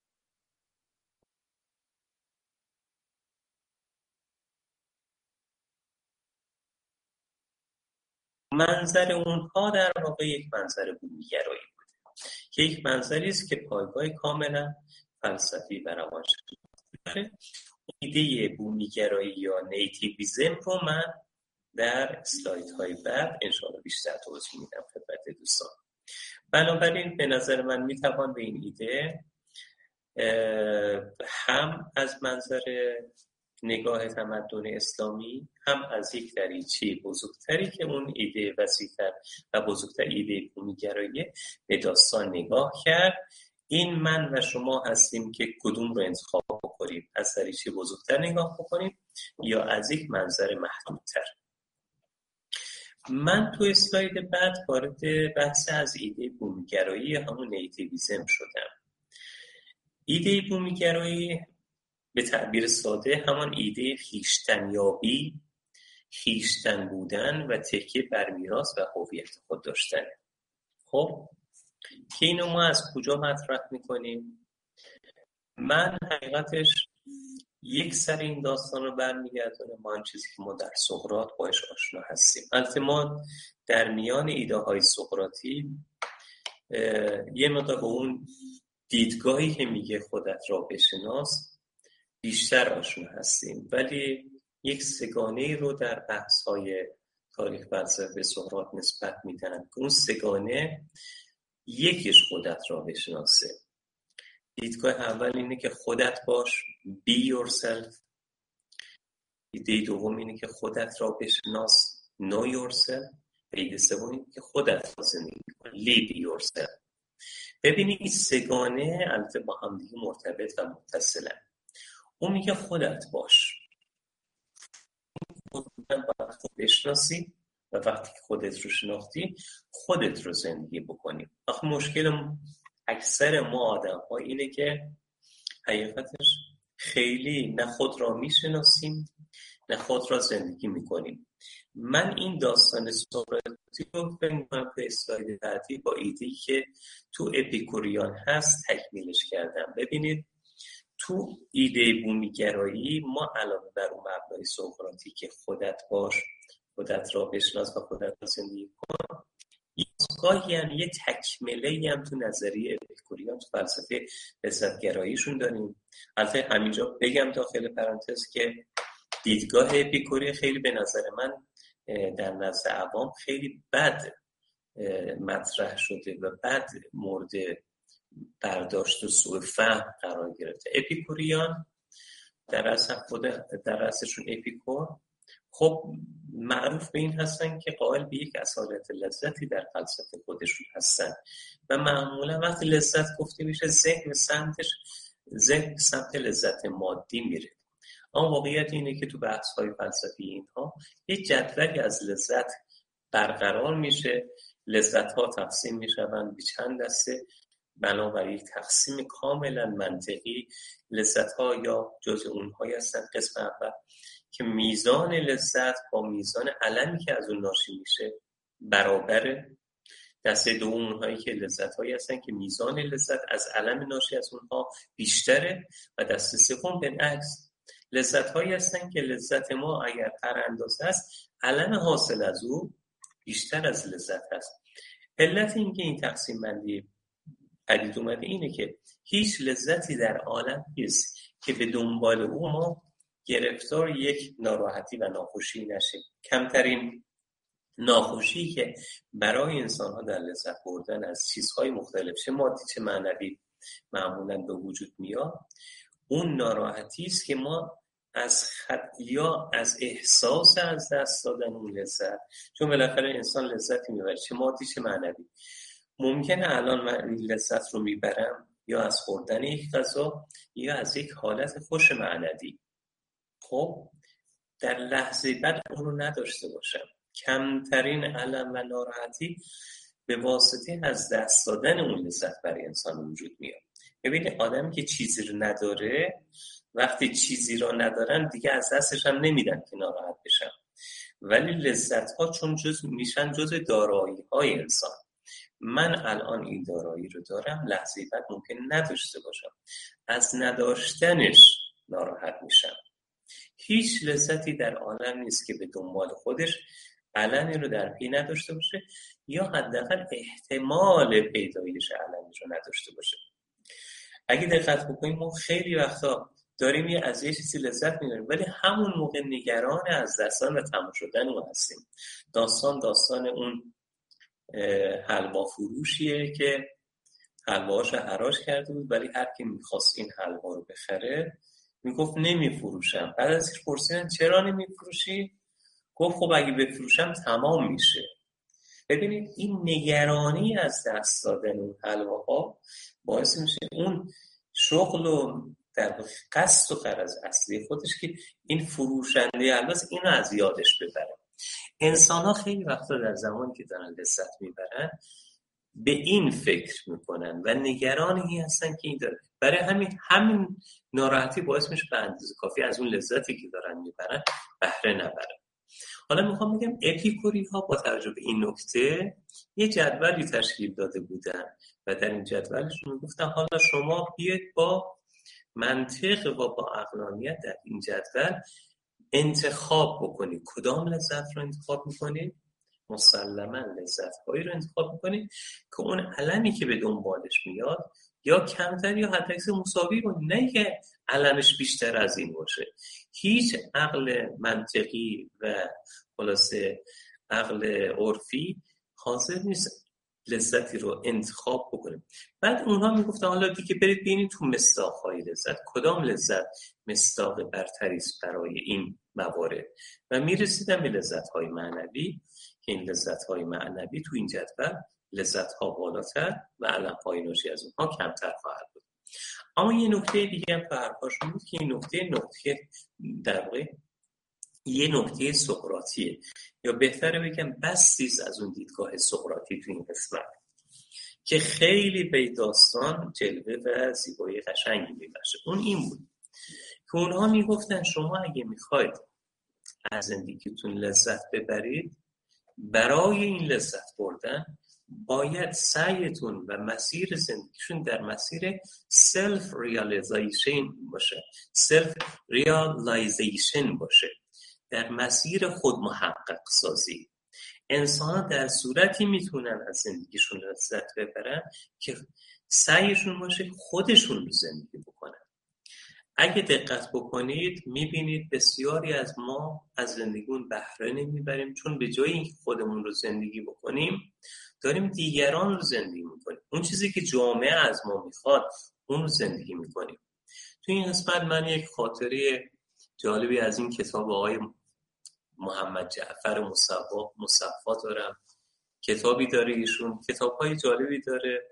منظر اونها در واقع یک منظر بومیگرایی بوده که یک منظری است که پایگاه کاملا فلسفی و روانشناختی داره. ایده بومیگرایی یا نیتیویزم رو من در اسلاید های بعد انشاءالله بیشتر توضیح میدم خدمت دوستان. بنابراین به نظر من میتوان به این ایده هم از منظر نگاه تمدن اسلامی، هم از یک دریچه بزرگتری که اون ایده وسیع‌تر و بزرگتر ایده بومیگرایی به داستان نگاه کرد. این من و شما هستیم که کدوم رو انتخاب بکنیم، از دریچه بزرگتر نگاه بکنیم یا از یک منظر محدودتر. من تو اسلاید بعد وارد بحث از ایده بومیگرایی همون نیتیویزم شدم. ایده بومیگرایی به تعبیر ساده همان ایده خویشتن‌یابی، خویشتن بودن و تکیه بر میراث و هویت خود داشتن. خب که اینو ما از کجا مطرح میکنیم؟ من حقیقتش یک سر این داستان رو برمیگردونه ما آن چیزی که ما در سقراط باش آشنا هستیم. البته ما در میان ایده های سقراطی یه مقدار به اون دیدگاهی که میگه خودت را بشناس بیشتر آشنا هستیم، ولی یک سگانه رو در بحث های تاریخ فلسفه سقراط نسبت میدن که اون سگانه یکیش خودت را بشناسه. دیدگاه اول اینه که خودت باش، be yourself. ایده دوم اینه که خودت را بشناس، know yourself. ایده سوم اینه که خودت را زندگی کن، live yourself. ببینید این سگانه البته با هم دیگه مرتبط و متصلن. اون میگه خودت باش، خودت باید خود بشناسی و وقتی که خودت رو شناختی خودت رو زندگی بکنی. آخه مشکل اکثر ما آدم ها اینه که حقیقتش خیلی نه خود را میشناسیم نه خود را زندگی میکنیم. من این داستان سقراطی رو فکر می‌کنم که اسلاید بعدی با ایده‌ای که تو اپیکوریان هست تکمیلش کردم. ببینید تو ایده بومیگرایی ما علاوه بر اون مبنای سقراطی که خودت باش، خودت را بشناس و خودت را زندگی کن، گاهی هم یه تکمله‌ای هم تو نظریه اپیکوریان تو فلسفه لذت‌گراییشون داریم. البته همینجا بگم داخل پرانتز که دیدگاه اپیکوری خیلی به نظر من در نزد عوام خیلی بد مطرح شده و بد مورد برداشت و سوء فهم قرار گرفته. اپیکوریان در اصل خود در اصلشون اپیکور خب معروف به این هستن که قائل به یک اصالت لذتی در فلسفه خودشون هستن و معمولا وقتی لذت گفته میشه ذهن سمتش ذهن سمت لذت مادی میره. اما واقعیت اینه که تو بحث‌های فلسفی اینها یک جدولی از لذت برقرار میشه، لذت‌ها تقسیم میشوند به چند دسته بنابراین یک تقسیم کاملا منطقی. لذت‌ها یا جزء اونهایی هستن قسم اول که میزان لذت با میزان المی که از اون ناشی میشه برابره. دسته دوم اونهایی که لذت‌هایی هستن که میزان لذت از الم ناشی از اونها بیشتره و دسته سوم بالعکس لذت‌هایی هستن که لذت ما اگر هر اندازه است الم حاصل از او بیشتر از لذت هست. علت این که این تقسیم بندی پدید اومده اینه که هیچ لذتی در عالم نیست که به دنبال او ما گرفتار یک ناراحتی و ناخوشی نشیم. کمترین ناخوشی که برای انسان‌ها در لذت بردن از چیزهای مختلف چه مادی چه معنوی معمولاً به وجود میاد اون ناراحتی است که ما از خط یا از احساس از دست دادن اون لذت، چون بالاخره انسان لذتی میبره چه مادی چه معنوی. ممکنه الان من این لذت رو میبرم یا از خوردن یک غذا یا از یک حالت خوش معنوی، خب در لحظه بعد اون رو نداشته باشم. کمترین الم و ناراحتی به واسطه از دست دادن اون لذت برای انسان وجود میاد. ببینید آدمی که چیزی رو نداره وقتی چیزی رو ندارن دیگه از دستش هم نمیدن که ناراحت بشن، ولی لذت ها چون جز میشن جز دارایی های انسان. من الان این دارایی رو دارم لحظه بعد ممکن نداشته باشم، از نداشتنش ناراحت میشم. هیچ لذتی در عالم نیست که به دنبال خودش علمی رو در پی نداشته باشه یا حداقل احتمال پیدایش علمی رو نداشته باشه. اگه دقت بکنیم ما خیلی وقتا داریم یه از یه چیزی لذت میبریم، ولی همون موقع نگران از دستان و تموم شدن اون هستیم. داستان داستان اون حلوا فروشیه که حلواهاشو حراج کرده بود، ولی هر کی میخواست این حلوا رو بخره میگفت نمیفروشم. بعد ازش پرسیدن چرا نمیفروشی؟ گفت خب اگه بفروشم تمام میشه. ببینید این نگرانی از دست دادن اون حلواها باعث میشه اون شغل و در قصد و غرض اصلی خودش که این فروشنده حلوا اینو از یادش ببره. انسان ها خیلی وقتا در زمانی که دارن لذت میبرن به این فکر میکنن و نگرانی هستن که این داره. برای همین همین ناراحتی باعث میشه به اندازه کافی از اون لذتی که دارن میبرن بهره نبرن. حالا میخوام بگم اپیکوری ها با توجه به این نکته یه جدولی تشکیل داده بودن و در این جدولشون میگفتن حالا شما بیاید با منطق و با عقلانیت در این جدول انتخاب بکنید کدام لذت رو انتخاب میکنید. مسلما لذت هایی رو انتخاب میکنید که اون علمی که به دنبالش میاد یا کمتر یا حتی مساوی باشه، نه که علمش بیشتر از این باشه. هیچ عقل منطقی و خلاصه عقل عرفی حاضر نیست لذتی رو انتخاب بکنه. بعد اونها میگفتن حالا دیگه برید ببینید تو مصداق‌های لذت کدام لذت مصداق برتری است برای این موارد و میرسیدن به لذت‌های معنوی که این لذت‌های معنوی تو این جدول لذت‌ها بالاتر و علم‌های ناشی از اونها کمتر خواهد بود. اما یه نکته دیگه هم تو حرفاشون بود که این نکته نکته در واقع یه نکته سقراطیه، یا بهتره بگم بسیز از اون دیدگاه سقراطی تو این قسمت که خیلی به داستان جلوه و زیبایی قشنگی میبخشه. اون این بود که اونها میگفتن شما اگه میخواید از زندگیتون لذت ببرید، برای این لذت بردن باید سعیتون و مسیر زندگیشون در مسیر سلف ریالیزیشن باشه سلف ریالیزیشن باشه در مسیر خود محقق سازی. انسان در صورتی میتونن از زندگیشون لذت ببرن که سعیشون باشه خودشون رو زندگی بکنن. اگه دقت بکنید میبینید بسیاری از ما از زندگیمون بهره نمیبریم، چون به جای اینکه خودمون رو زندگی بکنیم داریم دیگران رو زندگی میکنیم. اون چیزی که جامعه از ما میخواد اون رو زندگی میکنیم. تو این قسمت من یک خاطره جالبی از این کتاب آقای محمد جعفر مصفا مصفا دارم. کتابی داره ایشون، کتاب‌های جالبی داره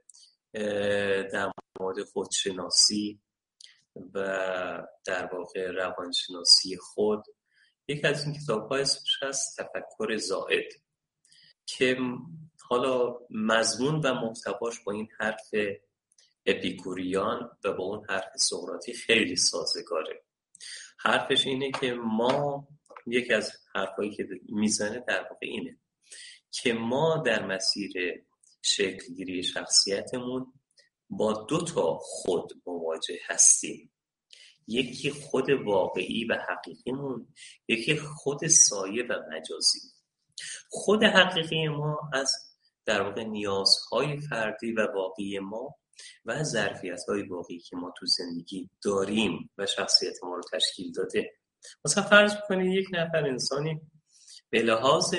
در مورد خودشناسی و در واقع روانشناسی خود. یک از این کتاب‌ها اسمش هست تفکر زائد که حالا مضمون و محتواش با این حرف اپیکوریان و با اون حرف سقراطی خیلی سازگاره. حرفش اینه که ما، یکی از حرفایی که میزنه در واقع اینه که ما در مسیر شکلگیری شخصیتمون با دو تا خود مواجه هستیم. یکی خود واقعی و حقیقیمون، یکی خود سایه و مجازی. خود حقیقی ما از در واقع نیازهای فردی و واقعی ما و ظرفیت‌های واقعی که ما تو زندگی داریم و شخصیت ما رو تشکیل داده. مثلا فرض بکنید یک نفر انسانی به لحاظ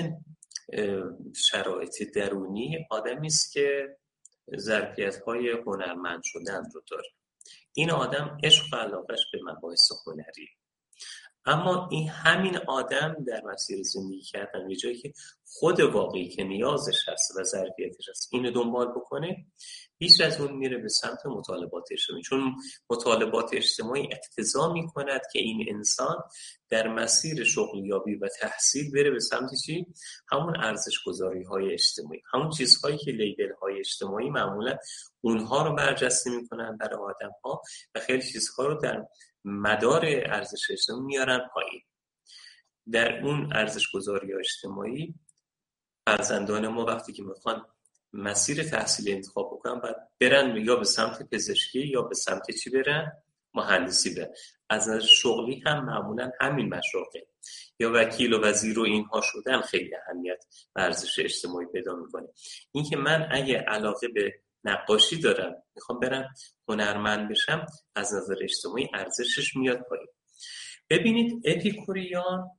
شرایط درونی آدمی است که ظرفیت‌های هنرمند شدن رو داره. این آدم عشق و علاقه‌اش به مباحث هنری، اما این همین آدم در مسیر زندگی کردن به جایی که خود واقعی که نیازش هست و ظرفیتش هست اینو دنبال بکنه، بیش از اون میره به سمت مطالبات اجتماعی، چون مطالبات اجتماعی اقتضا میکند که این انسان در مسیر شغلیابی و تحصیل بره به سمت چی؟ همون ارزش گذاری های اجتماعی، همون چیزهایی که لیبل های اجتماعی معمولا اونها رو برجسته میکنن برای آدم ها و خیلی چیزها رو در مدار ارزش اجتماعی میارن پایین. در اون ارزش گذاری اجتماعی فرزندان ما وقتی که میخوان مسیر تحصیلی انتخاب بکنن باید برن یا به سمت پزشکی یا به سمت چی برن؟ مهندسی برن. از نظر شغلی هم معمولا همین مشاغل یا وکیل و وزیر و اینها شدن خیلی اهمیت و ارزش اجتماعی پیدا میکنه. این که من اگه علاقه به نقاشی دارم، میخوام برم هنرمند بشم، از نظر اجتماعی ارزشش میاد پایین. ببینید اپیکوریان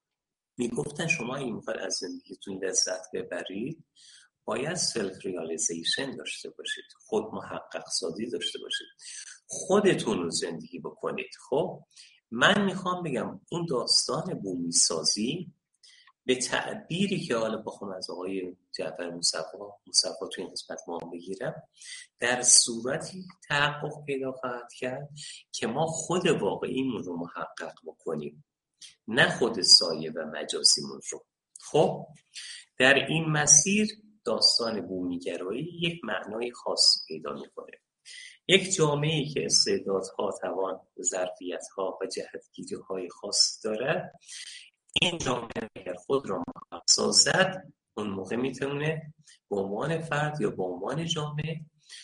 میگفتن شما اگه میخواید از زندگیتون لذت ببرید باید سلف ریالیزیشن داشته باشید، خود محقق سازی داشته باشید، خودتون رو زندگی بکنید. خب من میخوام بگم اون داستان بومی سازی به تعبیری که حالا بخوام از آقای جعفر مصطفی مصطفی تو این قسمت ما بگیرم، در صورتی تحقق پیدا خواهد کرد که ما خود واقعیمون رو محقق بکنیم، نه خود سایه و مجازیمون رو. خب در این مسیر داستان بومیگرایی یک معنای خاص پیدا میکنه. یک جامعه‌ای که استعدادها، توان، ظرفیت‌ها و جهتگیری‌های خاص دارد، این جامعه اگر خود را محقق سازد، اون موقع میتونه به عنوان فرد یا به عنوان جامعه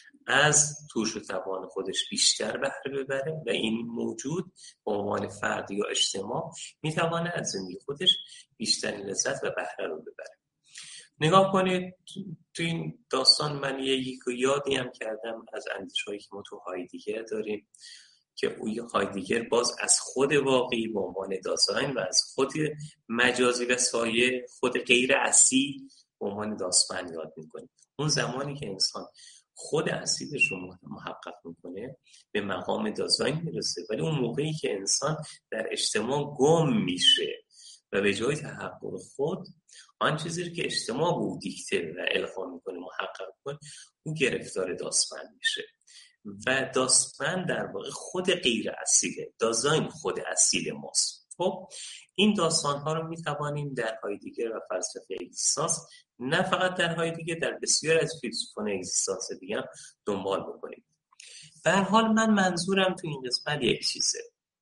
از توش و توان خودش بیشتر بهره ببره و این موجود به عنوان فرد یا اجتماع میتونه از زندگی خودش بیشترین لذت و بهره رو ببره. نگاه کنید تو این داستان من یک یادی هم کردم از اندیشه‌هایی که ما تو هایدگر داریم که اوی هایدگر باز از خود واقعی به عنوان داستان و از خود مجازی و سایه، خود غیر اصیل به عنوان داستان یاد میکنه. اون زمانی که انسان خود اصیلش رو محقق میکنه به مقام داستان میرسه، ولی اون موقعی که انسان در اجتماع گم میشه و به جای تحقق خود آن چیزی که اجتماع به او دیکته و القا میکنه محقق کنه، اون گرفتار داستان میشه و داستان در واقع خود غیر اصیله، دازاین خود اصیل ماست. خب این داستان ها رو میتوانیم در هایدگر و فلسفه اگزیستانس، نه فقط در هایدگر، در بسیار از فیلسوفان اگزیستانس دیگه هم دنبال بکنیم. به هر حال من منظورم تو این قسمت یک چیزه.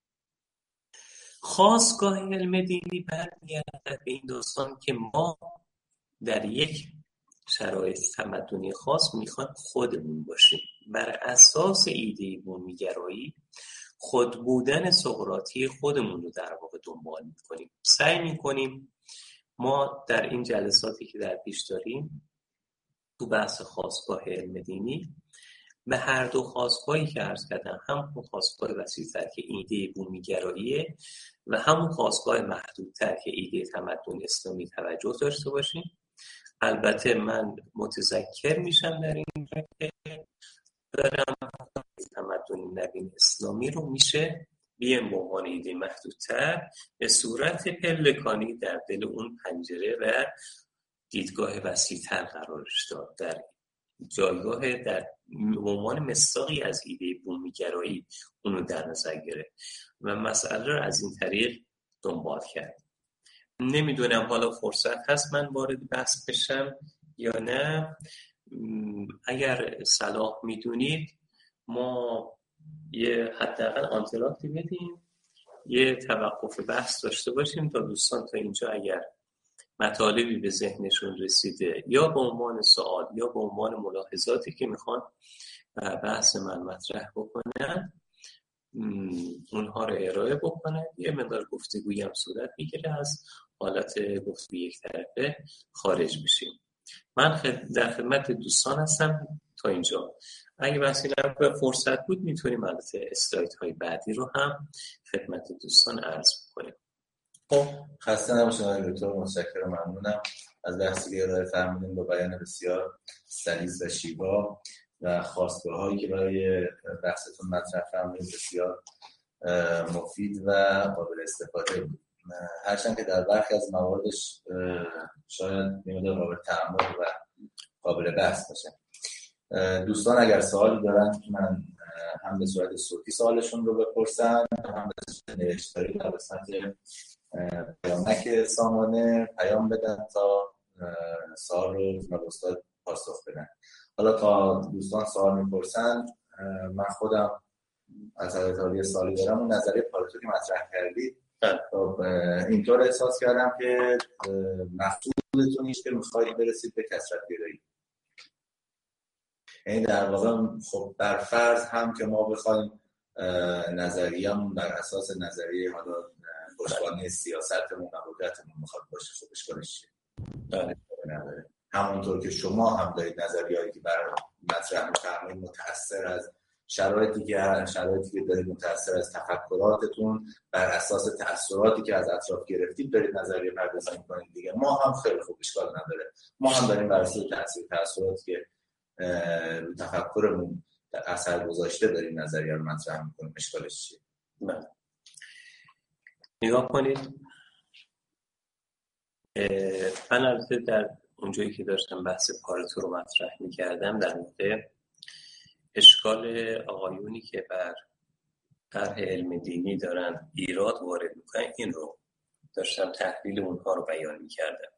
خاستگاه علم دینی برمیگرده به این داستان که ما در یک شرایط تمدنی خاص میخوایم خودمون باشیم. بر اساس ایده بومیگرایی خود بودن سقراطی خودمون رو در واقع دنبال میکنیم. سعی میکنیم ما در این جلساتی که در پیش داریم تو بحث خاستگاه علم دینی به هر دو خاستگاهی که عرض کردم، هم اون خاستگاه وسیع‌تر که ایده بومیگراییه و همون خاستگاه محدودتر که ایده تمدن اسلامی توجه داشته باشیم. البته من متذکر میشم در این که دارم تمدن نوین اسلامی رو میشه بیایم به عنوان ایده محدودتر به صورت پلکانی در دل اون پنجره و دیدگاه وسیع‌تر قرارش داد، در جایگاه در عنوان مصداقی از ایده بومیگرایی اونو در نظر گرفت و مسئله رو از این طریق دنبال کرد. نمیدونم حالا فرصت هست من وارد بحث بشم یا نه. اگر صلاح میدونید ما یه حداقل آنتراکتی بدیم، یه توقف بحث داشته باشیم تا دوستان تا اینجا اگر مطالبی به ذهنشون رسیده یا به عنوان سوال یا به عنوان ملاحظاتی که میخوان بحث من مطرح بکنن اونها رو ارائه بکنن. یه مقدار گفتگویی هم صورت میگیره، از حالت گفتگوی یک طرفه خارج میشیم. من در خدمت دوستان هستم تا اینجا. اگه بحثی نبود فرصت بود میتونیم البته اسلاید های بعدی رو هم خدمت دوستان عرض بکنیم. خب خسته نباشید آقای دکتر، متشکرم، ممنونم از بحثی که ارائه فرمودین با بیان بسیار سلیس و شیوا و خواستگاه‌هایی که برای بحثتون مطرح فرمودین بسیار مفید و قابل استفاده بود. هرچند که در برخی از مواردش شاید میمونه قابل تأمل و قابل بحث باشه. دوستان اگر سوالی دارن من هم به صورت صوتی سوالشون رو بپرسن، هم به صورت نوشتاری در قسمت پیامک سامانه پیام بدن تا سوال رو جناب استاد پاسخ بدن. حالا تا دوستان سوال میپرسن من خودم از حضرت سوالی دارم. اون نظریه پارتو که مطرح کردید خب اینطور احساس کردم که مقصودتون نیست که میخواید برسید به کثرت گرایی. این در واقع خب بر فرض هم که ما بخوایم نظریه‌مون بر اساس نظریه حالا پشتوانه سیاستمون و قدرتمون میخواد باشه، خب اشکالش چیه؟ همونطور که شما هم دارید نظریه‌ای که بر مطرح می‌فرمایید متأثر از شرایطی که شرایطی که دارید متأثر از تفکراتتون بر اساس تأثیراتی که از اطراف گرفتید دارید نظریه پردازی می‌کنید دیگه. ما هم خیلی خوب اشکال نداره، ما هم داریم بر اساس تأثیر تأثیراتی که رو تفکرمون اثر گذاشته داریم نظریه رو مطرح می‌کنیم. اشکالش چیه؟ بله نگاه کنید، من البته در اونجایی که داشتم بحث پارتو رو مطرح می‌کردم در مورد اشکال آقایونی که بر طرح علم دینی دارن ایراد وارد میکنن، این رو داشتم تحلیل اونها رو بیان میکردم.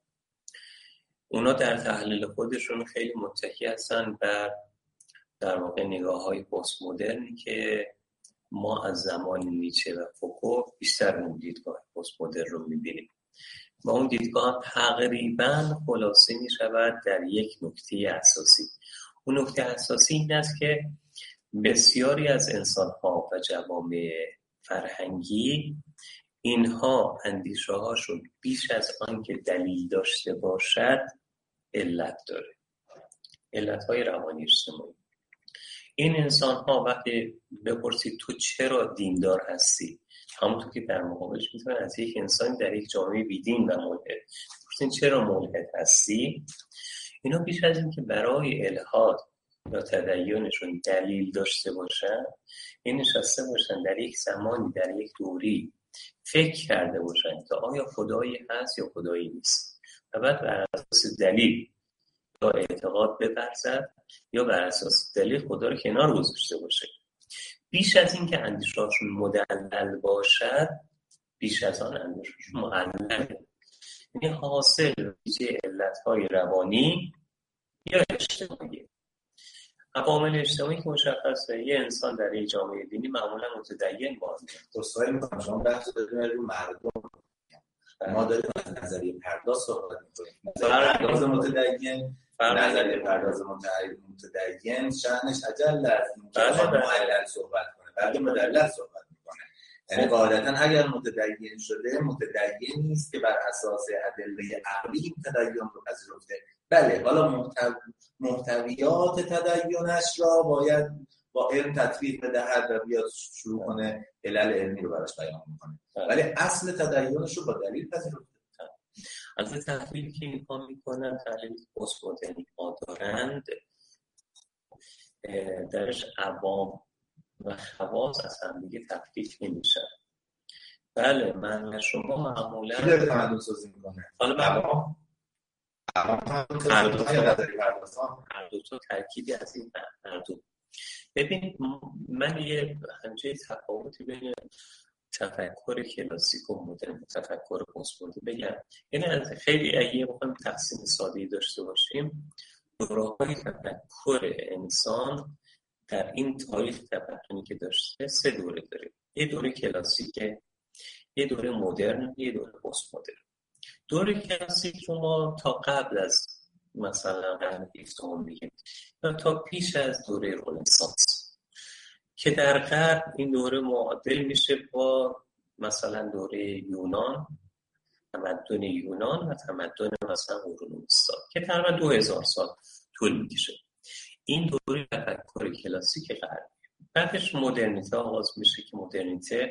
اونا در تحلیل خودشون خیلی متکی هستن بر در واقع نگاه های پست مدرنی که ما از زمان نیچه و فوکو بیشتر اون دیدگاه پست مدرن رو میبینیم و اون دیدگاه تقریبا خلاصه میشود در یک نکته اساسی. اون نکته اساسی این است که بسیاری از انسان‌ها و جوامع فرهنگی اینها اندیشه هاشون بیش از آن که دلیل داشته باشد علت داره، علت‌های روانی اجتماعی. این انسان‌ها وقتی بپرسید تو چرا دیندار هستی، همونطور که در مقابلش میتونن از یک انسان در یک جامعه بیدین و ملحد بپرسید چرا ملحد هستی، اینا بیش از این که برای الحاد یا تدینشون دلیل داشته باشن، این نشسته باشن در یک زمانی در یک دوری فکر کرده باشن که آیا خدایی هست یا خدایی نیست و بعد بر اساس دلیل یا اعتقاد بپرسد یا بر اساس دلیل خدا رو کنار گذاشته باشه. بیش از این که اندیشه‌هاشون مدلل باشد، بیش از آن اندیشه‌هاشون معلل، یعنی حاصل نتیجه علت‌های روانی یا اجتماعی. عوامل اجتماعی که مشخصه، یه انسان در یک جامعه دینی معمولا متدین باشه. دوستای میگم شما بحث دارید رو مردم، ما داریم از نظریه پرداز صحبت می‌کنیم. پرداز متدین، نظریه پرداز متدین شأنش اجل از اینکه معلل صحبت کنه، بلکه مدلل صحبت می‌کنه. یعنی قاعدتاً اگر متدین شده، متدین نیست که بر اساس ادله عقلی تدین رو پذیرفته. بله، حالا محتویات تدینش را باید با علم تطبیق بدهد و بیاد شروع کنه علل علمی رو براش بیان کنه، ولی اصل تدینش رو با دلیل پذیرفته. از تحلیلی که اینها میکنن، تحلیل پست مدرنی ها دارند، درش عوام و خواص از هم دیگه تفکیک نمیشن. بله، من و شما معمولا کی داره تمدن سازی میکنه؟ حالا عوام هر دو هر دو تا ترکیبی از این هر دو. ببینید، من یه همچه تفاوتی بین تفکر کلاسیک و مدرن، تفکر پست مدرن بگم. یعنی از خیلی اگه بخوایم تقسیم ساده‌ای داشته باشیم، دوره‌های تفکر انسان در این تاریخ تفکری که داشته سه دوره داره. یه دوره کلاسیکه، یه دوره مدرن، یه دوره پست مدرن. دوره کلاسیک رو ما تا قبل از مثلا قرن بیستم میگیم یا تا پیش از دوره رنسانس، که در غرب این دوره معادل میشه با مثلا دوره یونان، تمدن یونان و تمدن مثلا قرون وسطا که تقریبا دو هزار سال طول میکشه. این دوره تفکر کلاسیک غرب. بعدش مدرنیته آغاز میشه که مدرنیته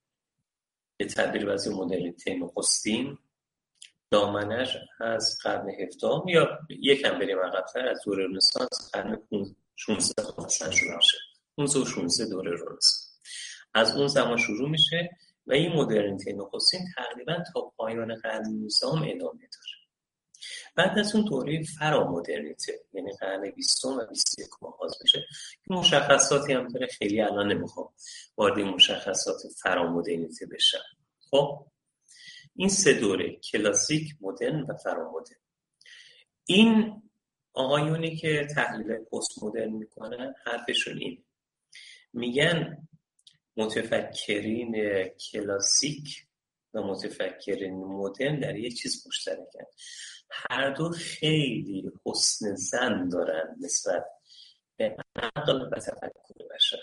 به تعبیر بعضی مدرنیته نخستین دامنش از قرن هفدهم یا یکم بریم عقب‌تر از دوره رنسانس قرن شانزده مثلا شروع میشه. پانزده و شانزده دوره رنسانس از اون زمان شروع میشه و این مدرنیته نخستین تقریبا تا پایان قرن نوزدهم ادامه داره. بعد از اون دوره فرامدرنیته یعنی قرن بیستم و بیست و یکم آغاز میشه که مشخصاتی هم داره، خیلی الان نمیخوام وارد مشخصات فرامدرنیته بشم. خب این سه دوره، کلاسیک، مدرن و فرامدرن، این آقایونی که تحلیل پست مدرن میکنن حرفشون این میگن متفکرین کلاسیک و متفکرین مدرن در یک چیز مشترکن، هر دو خیلی حسن ظن دارن نسبت به عقل و تفکر بشر،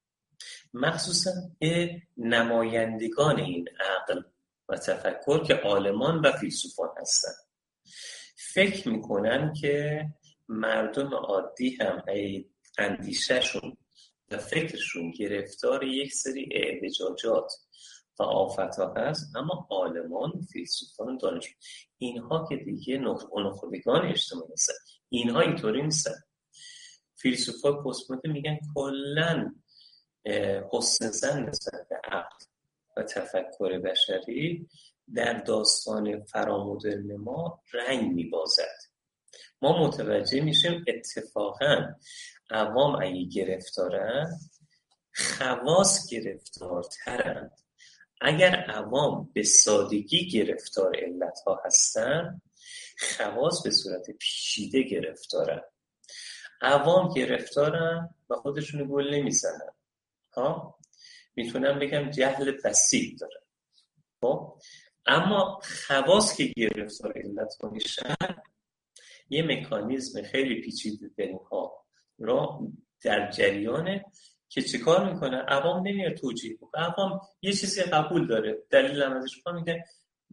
مخصوصا به نمایندگان این عقل و تفکر که عالمان و فیلسوفان هستن. فکر میکنن که مردم عادی هم اندیشهشون و فکرشون گرفتار یک سری اعوجاجات و آفت‌ها هست، اما عالمان، فیلسوفان، دانشمندان اینها که دیگه نخبگان اجتماعی هستن، اینها اینطوری نیستن. فیلسوفای پست مدرن میگن کلاً حسن ظن نسبت به عقل و تفکر بشری در داستان فرامدرن ما رنگ میبازد. ما متوجه میشیم اتفاقاً عوام اگه گرفتارن، خواص گرفتارترن. اگر عوام به سادگی گرفتار علتها هستن، خواص به صورت پیچیده گرفتارن. عوام گرفتارن و خودشونو گول نمیزنن. ها میتونم بگم جهل بسیط دارن. خب اما خواص که گرفتار علتها میشن، یه مکانیزم خیلی پیچیده در اینها را در جریانه که چه کار میکنه؟ عوام نمیاد توجیه کنه. عوام یه چیزی قبول داره، دلیل هم ازش میگه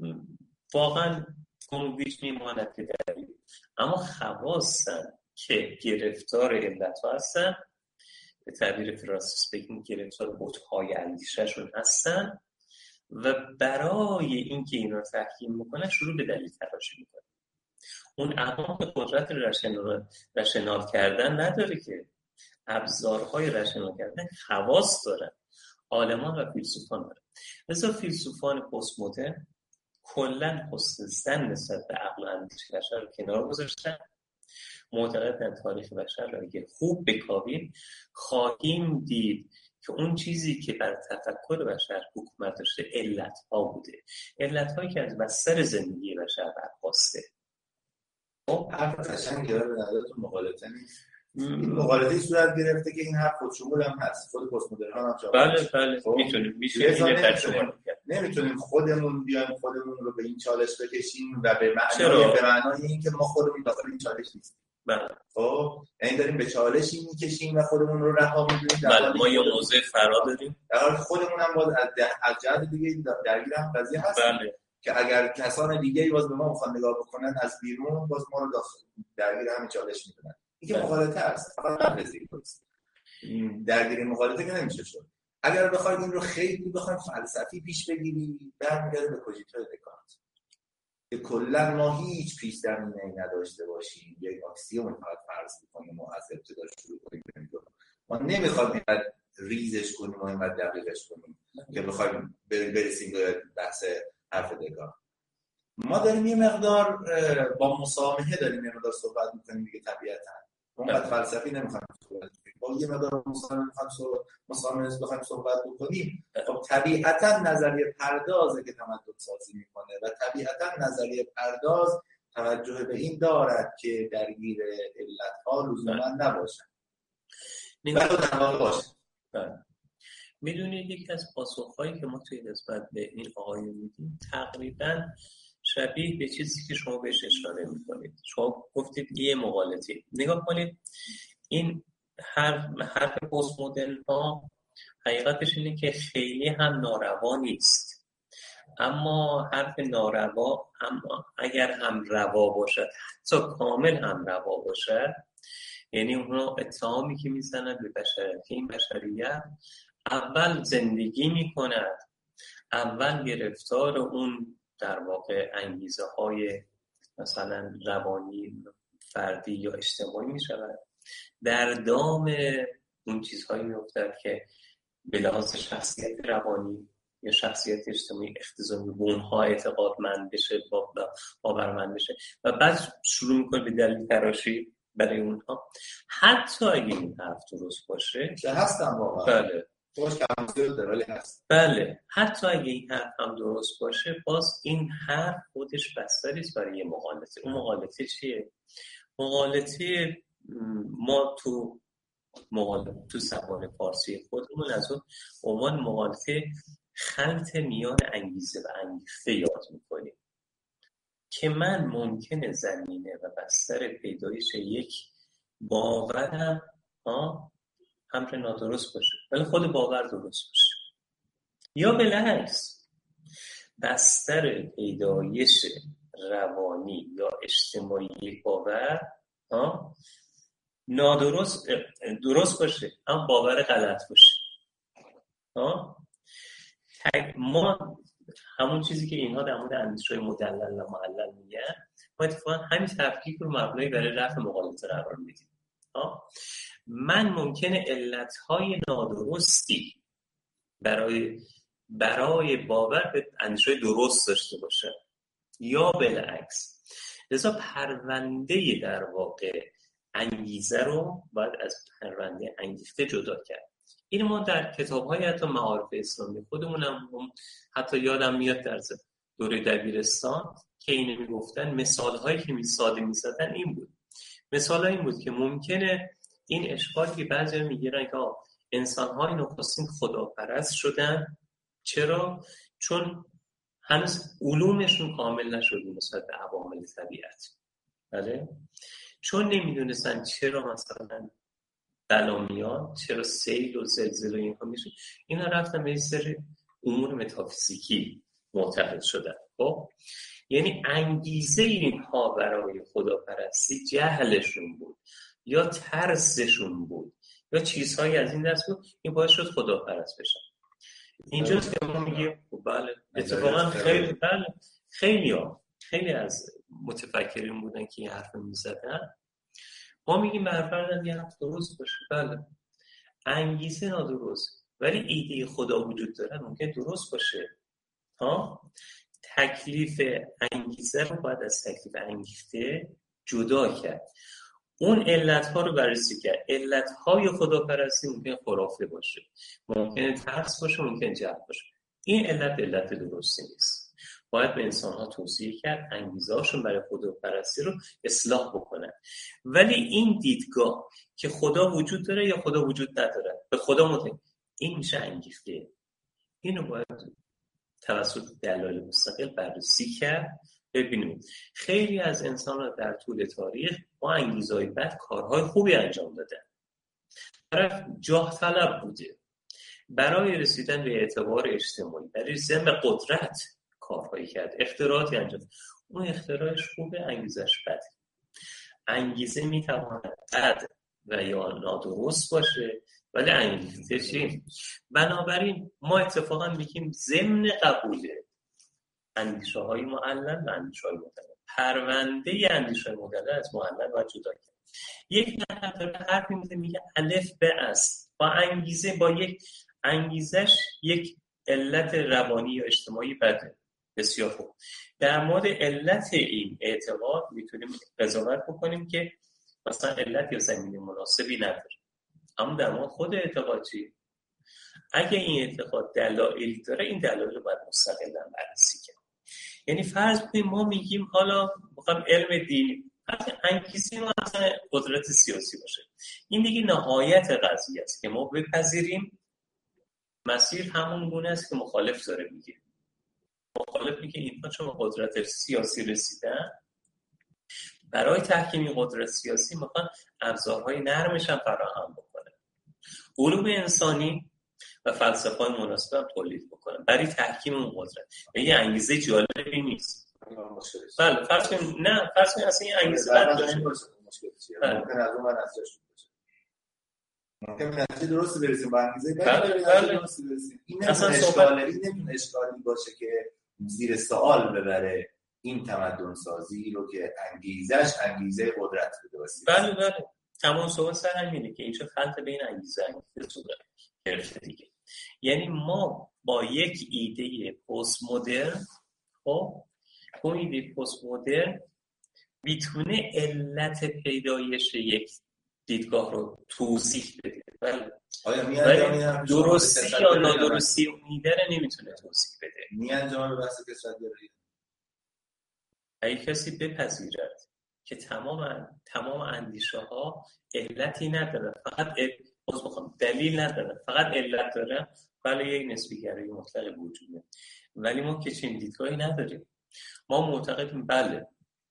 واقعا کنویچ میماند که دلیل، اما خواستن که گرفتار علت ها هستن، به تعبیر فرانسیس بکین گرفتار بت‌های اندیشه شون هستن و برای اینکه این رو تحکیم میکنن شروع به دلیل تراشی میکنن. اون عوام قدرت رشنال, رشنال کردن نداره، که ابزارهای رشنال کردن خواص دارن، عالمان و فیلسوفان دارن. مثلا فیلسوفان پست مدرن کلن حسن ظن نسبت به عقل و اندیشه بشر رو کنار گذاشتن، معتقدن تاریخ بشر رو اگه خوب بکاویم خواهیم دید که اون چیزی که بر تفکر بشر حکومت داشته علت ها بوده، علت هایی که از بستر زندگی بشر برخواسته. خب حرف قشنگی داره، به نظرتون مغالطه نیست؟ این مغالطه صورت گرفته که این حرف خودشمول هم هست، خود پست مدرن هم جواب. بله بله خب میتونیم میشه اینو ترجمه کرد. نمیتونیم خودمون بیایم خودمون رو به این چالش بکشیم و به معنای به معنای اینکه ما خودمون داخل این چالش نیستیم. بله. خب یعنی داریم به چالشی میکشیم و خودمون رو رها می‌کنیم. بله ما یه موضوع فرا داریم. در حالی خودمون هم باز از جهت دیگه درگیر هم قضیه هست. بله. که اگر کسان دیگه‌ای باز به ما می‌خوان نگاه بکنن از بیرون، باز ما رو داخل درگیر همین چالش می‌کنن. این که مغالطه است، فقط قضیه است. درگیر مغالطه که نمیشه شد. اگر بخواید این رو خیلی بخواید فلسفی پیش بگیری، برمیگرده به کوژیتو دکارت. که کلا ما هیچ پیش زمینه‌ای نداشته باشیم، یک اکسیوم فقط فرض می‌کنیم و از ابتدا شروع کنیم. ما نمی‌خوایم اینقدر ریزش کنیم و اینقدر دقیقش کنیم که بخوایم برسیم به بحث حرف دکارت. ما داریم یه مقدار با مسامحه داریم یه مقدار صحبت می‌کنیم دیگه، طبیعتاً اونقدر فلسفی نمی‌خوایم صحبت کنیم. با یه مقدار مسامحه می‌خوایم مسامحه بخوایم صحبت بکنیم، خب طبیعتاً نظریه پردازه که تمدن سازی می‌کنه و طبیعتاً نظریه پرداز توجه به این دارد که درگیر علت‌ها لزوماً نباشن. نگاه در واقع باشه. میدونید یکی از پاسخ‌هایی که ما توی نسبت به این آقایون میدیم تقریباً شبیه به چیزی که شما بهش اشاره میکنید. شما گفتید یه مغالطه. نگاه کنید این هر حرف پست مدرن ها حقیقتش اینه که خیلی هم ناروا نیست، اما حرف ناروا اما اگر هم روا باشد، حتی کامل هم روا باشد، یعنی اونا اتهامی که میزنن به بشریت، این بشریت اول زندگی میکند، اول گرفتار اون در واقع انگیزه های مثلا روانی فردی یا اجتماعی می شود، در دام اون چیزهایی می افتد که به لحاظ شخصیت روانی یا شخصیت اجتماعی اختزامی به اونها اعتقادمند بشه، باورمند بشه و بعد شروع میکنه به دلیل تراشی برای اونها. حتی اگه این حرف درست باشه که هستم واقعا بله هست. بله حتی اگه این حرف هم درست باشه، باز این حرف خودش بستری است برای یه مغالطه. اون مغالطه چیه؟ مغالطه ما تو مغالطه تو زبان فارسی خودمون از اون عنوان مغالطه خلط میان انگیزه و انگیخته یاد میکنیم که من ممکنه زمینه و بستر پیدایش یک باورم ها امر نادرست باشه ولی خود باور درست باشه، یا بالعکس بستر پیدایش روانی یا اجتماعی باور ها نادرست درست باشه اما باور غلط باشه. ها ما همون چیزی که اینها در مورد اندیشه‌های مدلل و معلل میگن، ما اتفاقا همین تفکیک رو مبنای برای رفع مغالطه قرار میدیم. ها من ممکنه علتهای نادرستی برای برای باور به اندیشه‌های درست داشته باشه یا بالعکس. لذا پرونده در واقع انگیزه رو باید از پرونده انگیخته جدا کرد. این ما در کتاب‌های حتی معارف اسلامی خودمون هم حتی یادم میاد در دوره دبیرستان که اینو میگفتن، مثال‌هایی که میساده می‌زدن این بود. مثال این بود که ممکنه این اشکالی که بعضی میگیرن که انسان‌های نخستین خداپرست شدن. چرا؟ چون هنوز علومشون کامل نشده نسبت به عوامل طبیعت. بله؟ چون نمیدونستن چرا مثلا بلا میاد، چرا سیل و زلزله و اینها میشه، اینا رفتن به این سری امور متافیزیکی معتقد شدن. خب یعنی انگیزه اینها برای خداپرستی جهلشون بود یا ترسشون بود یا چیزهایی از این دست بود، این باعث شد خداپرست بشن. اینجاست که ما میگیم بله اتفاقا خیلی بله خیلی ها خیلی از متفکرین بودن که این حرف میزدن. ما میگیم برفردن یه حرف درست باشه، بله انگیزه نادرست، ولی ایده خدا وجود داره ممکن درست باشه. ها تکلیف انگیزه رو باید از تکلیف انگیخته جدا کرد. اون علتها رو بررسی کرد. علتهای خداپرستی ممکن خرافه باشه، ممکن ترس باشه، ممکن جهل باشه. این علت علت درستی نیست. باید به انسان‌ها توصیه کرد انگیزه‌هاشون برای خداپرستی رو اصلاح بکنن. ولی این دیدگاه که خدا وجود داره یا خدا وجود نداره، به خدا مطمئن، این میشه انگیخته. اینو باید توسط دلایل مستقل بررسی کرد. ببینید خیلی از انسان‌ها در طول تاریخ با انگیزه‌های بد کارهای خوبی انجام دادن. طرف جاه طلب بوده، برای رسیدن به اعتبار اجتماعی، برای رسیدن به قدرت کارهایی کرد، اختراعاتی انجام. اون اختراعش خوبه، انگیزش بده. انگیزه میتواند بد و یا نادرست باشه، ولی انگیزه چی؟ بنابراین ما اتفاقا میگیم ضمن قبول اندیشه های معلل و اندیشه های مدلل، پرونده اندیشه های مدلل از معلل باید جدا کرد. یک نفر داره حرفی میزنه میگه الف به است، با انگیزه، با یک انگیزش یک علت روانی یا اجتماعی بده. بسیار خوب. در مورد علت این اعتقاد میتونیم قضاوت بکنیم که مثلا علت یا زمینه مناسبی نداره. اما در مورد خود اعتقاد چی؟ اگه این اعتقاد دلایلی داره، این دلایل رو باید مستقلاً بررسی کرد. یعنی فرض کنیم ما میگیم حالا میخوام علم دینی انگیزه ما اصلا قدرت سیاسی باشه. این دیگه نهایت قضیه است که ما بپذیریم مسیر همون گونه است که مخالف داره میگه. مخالف میگه اینها چون قدرت سیاسی رسیدن، برای تحکیم این قدرت سیاسی میخوان ابزارهای نرمش هم فراهم بکنه، علوم انسانی و فلسفه های مناسب هم تولید بکنن برای تحکیم اون قدرت. یه انگیزه جالبی نیست. بله فرض کنیم نه فرض کنیم اصلا این انگیزه بد باشه. مشکل چیه؟ ممکن از اون من از جاش باشه. ممکن نتیجه درست برسیم با انگیزه بد درست برسیم. این اصلا اشکالی نمیتونه اشکالی باشه که زیر سوال ببره این تمدن سازی رو که انگیزش انگیزه قدرت بده واسه. بله بله تمام سوال سر همینه که اینجا خلط بین انگیزه انگیزه صورت گرفته دیگه. یعنی ما با یک ایده پست مدرن، خب اون ایده پست مدرن میتونه علت پیدایش یک دیدگاه رو توضیح بده. بله آیا میانجام درستی یا نادرستی اون ایده رو نمیتونه توضیح بده. میانجام به بحث کسرت گرایی. اگه کسی بپذیرد که تمام تمام اندیشه ها علتی نداره، فقط ال... دلیل نداره، فقط علت داره، بله یک نسبی گرایی مطلق وجوده. ولی ما که چنین دیدگاهی نداریم. ما معتقدیم بله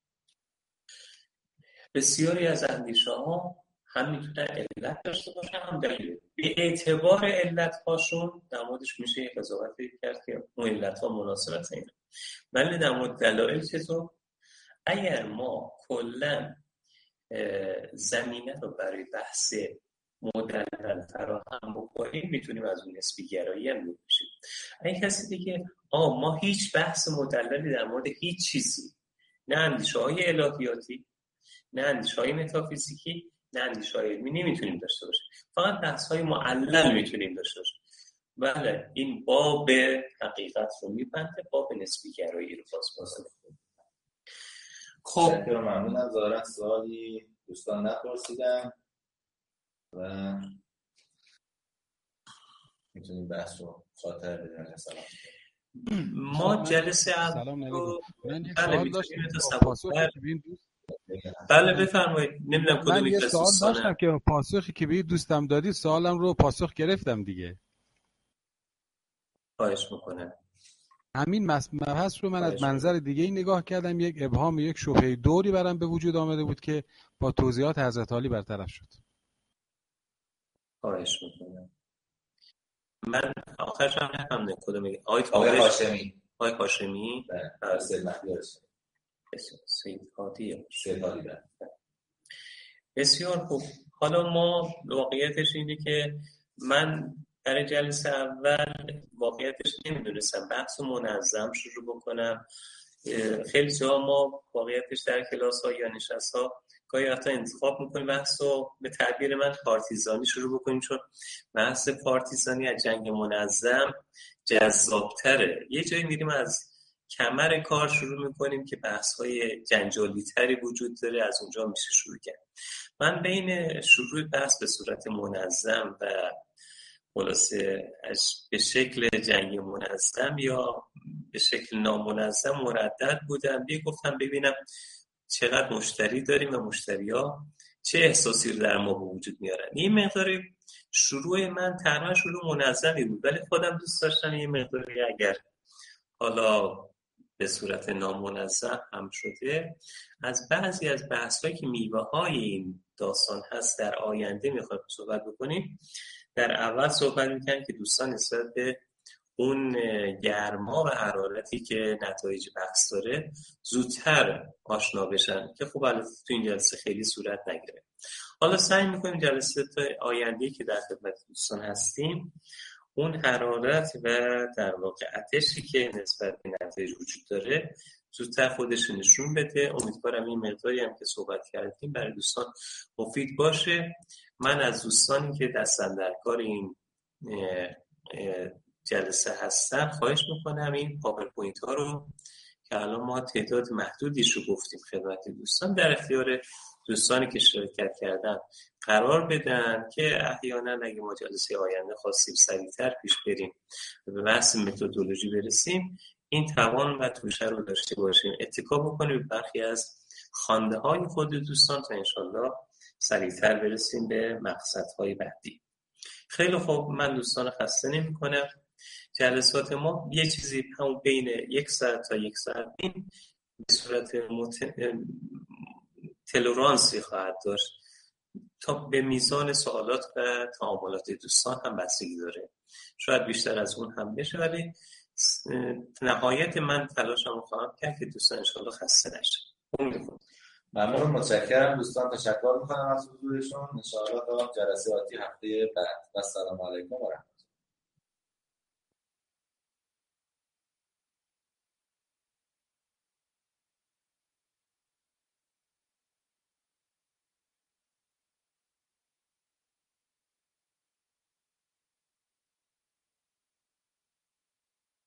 بسیاری از اندیشه ها هم میتونن علت داشته باشن هم دلیل. به اعتبار علت هاشون در موردش میشه یک قضاوتی کرد که اون علت ها مناسب است اینه. ولی در مورد دلایل چطور؟ اگر ما کلا زمینه رو برای بحث مدلل فراهم بکنیم میتونیم از اون نسبی گرایی هم دور بشیم. اگه کسی دیگه آه ما هیچ بحث مدللی در مورد هیچ چیزی، نه اندیشه های الهیاتی، نه اندیشه های متافیزیکی، نه اندیشه های علمی نمیتونیم داشته باشیم، فقط بحث های معلل میتونیم داشته باشیم، بله این باب حقیقت رو میبنده، باب نسبی گرایی رو باز باز میکنه. خب ممنونم. ظاهرا سوالی دوستان نپرسیدن و میتونیم بحث رو خاطر بدیم. سلام. ما جلسه سلام علیکم. من یک بله سوال داشتم پاسخی که به این دوست بله بفرمایید. نمیدونم کدوم من یه سوال داشتم که پاسخی که به این دوستم دادی سوالم رو پاسخ گرفتم دیگه. خواهش میکنم. همین مبحث رو من از منظر دیگه ای نگاه کردم، یک ابهام، یک شبهه دوری برام به وجود آمده بود که با توضیحات حضرت عالی برطرف شد. خواهش میکنم. من آخرش هم نفهمیدم کدوم میگه. آقای هاشمی. آقای هاشمی؟ بله. سید مهدی سید هادی. سید هادی. بسیار خوب. حالا ما واقعیتش اینه که من برای جلسه اول واقعیتش نمیدونستم بحث منظم شروع بکنم. خیلی جا ما واقعیتش در کلاس ها یا نشست ها گاهی وقتا انتخاب میکنیم بحث رو به تعبیر من پارتیزانی شروع بکنیم، چون بحث پارتیزانی از جنگ منظم جذابتره. یه جایی میریم از کمر کار شروع میکنیم که بحث های جنجالی تری وجود داره، از اونجا میشه شروع کرد. من بین شروع بحث به صورت منظم و خلاصه به شکل جنگ منظم یا به شکل نامنظم مردد بودم. بیا گفتم ببینم چقدر مشتری داریم و مشتری ها چه احساسی رو در ما به وجود میارن. این مقداری شروع من تقریبا شروع منظمی بود، ولی خودم دوست داشتم یه مقداری اگر حالا به صورت نامنظم هم شده از بعضی از بحث‌هایی که میوه‌های این داستان هست در آینده میخوایم صحبت بکنیم. در اول صحبت میکنیم که دوستان نسبت به اون گرما و حرارتی که نتایج بحث داره زودتر آشنا بشن که خب البته تو این جلسه خیلی صورت نگیره. حالا سعی میکنیم جلسه آینده که در خدمت دوستان هستیم اون حرارت و در واقع آتشی که نسبت به نتایج وجود داره زودتر خودش نشون بده. امیدوارم این مقداری هم که صحبت کردیم برای دوستان مفید باشه. من از دوستانی که دستن در کار این جلسه هستن خواهش میکنم این پاورپوینت ها رو که الان ما تعداد محدودیش رو گفتیم خدمت دوستان در اختیار دوستانی که شرکت کردن قرار بدن که احیانا اگه ما جلسه آینده خواستیم سریعتر پیش بریم به بحث متدولوژی برسیم این توان و توشه رو داشته باشیم اتکا بکنیم به برخی از خوانده های خود دوستان تا انشالله سریعتر برسیم به مقصدهای بعدی. خیلی خوب، من دوستان خسته نمی کنم. جلسات ما یه چیزی همون بین یک ساعت تا یک ساعت این به صورت مت... تلورانسی خواهد داشت تا به میزان سوالات و تعاملات دوستان هم بستگی داره. شاید بیشتر از اون هم بشه، ولی نهایت من تلاشم خواهم کرد که دوستان انشاءالله خسته نشه. امیدوارم. ممنون، متشکرم دوستان، تشکر میکنم از حضورشون. انشاءالله تا جلسه آتی هفته بعد. و السلام علیکم و رحمت الله.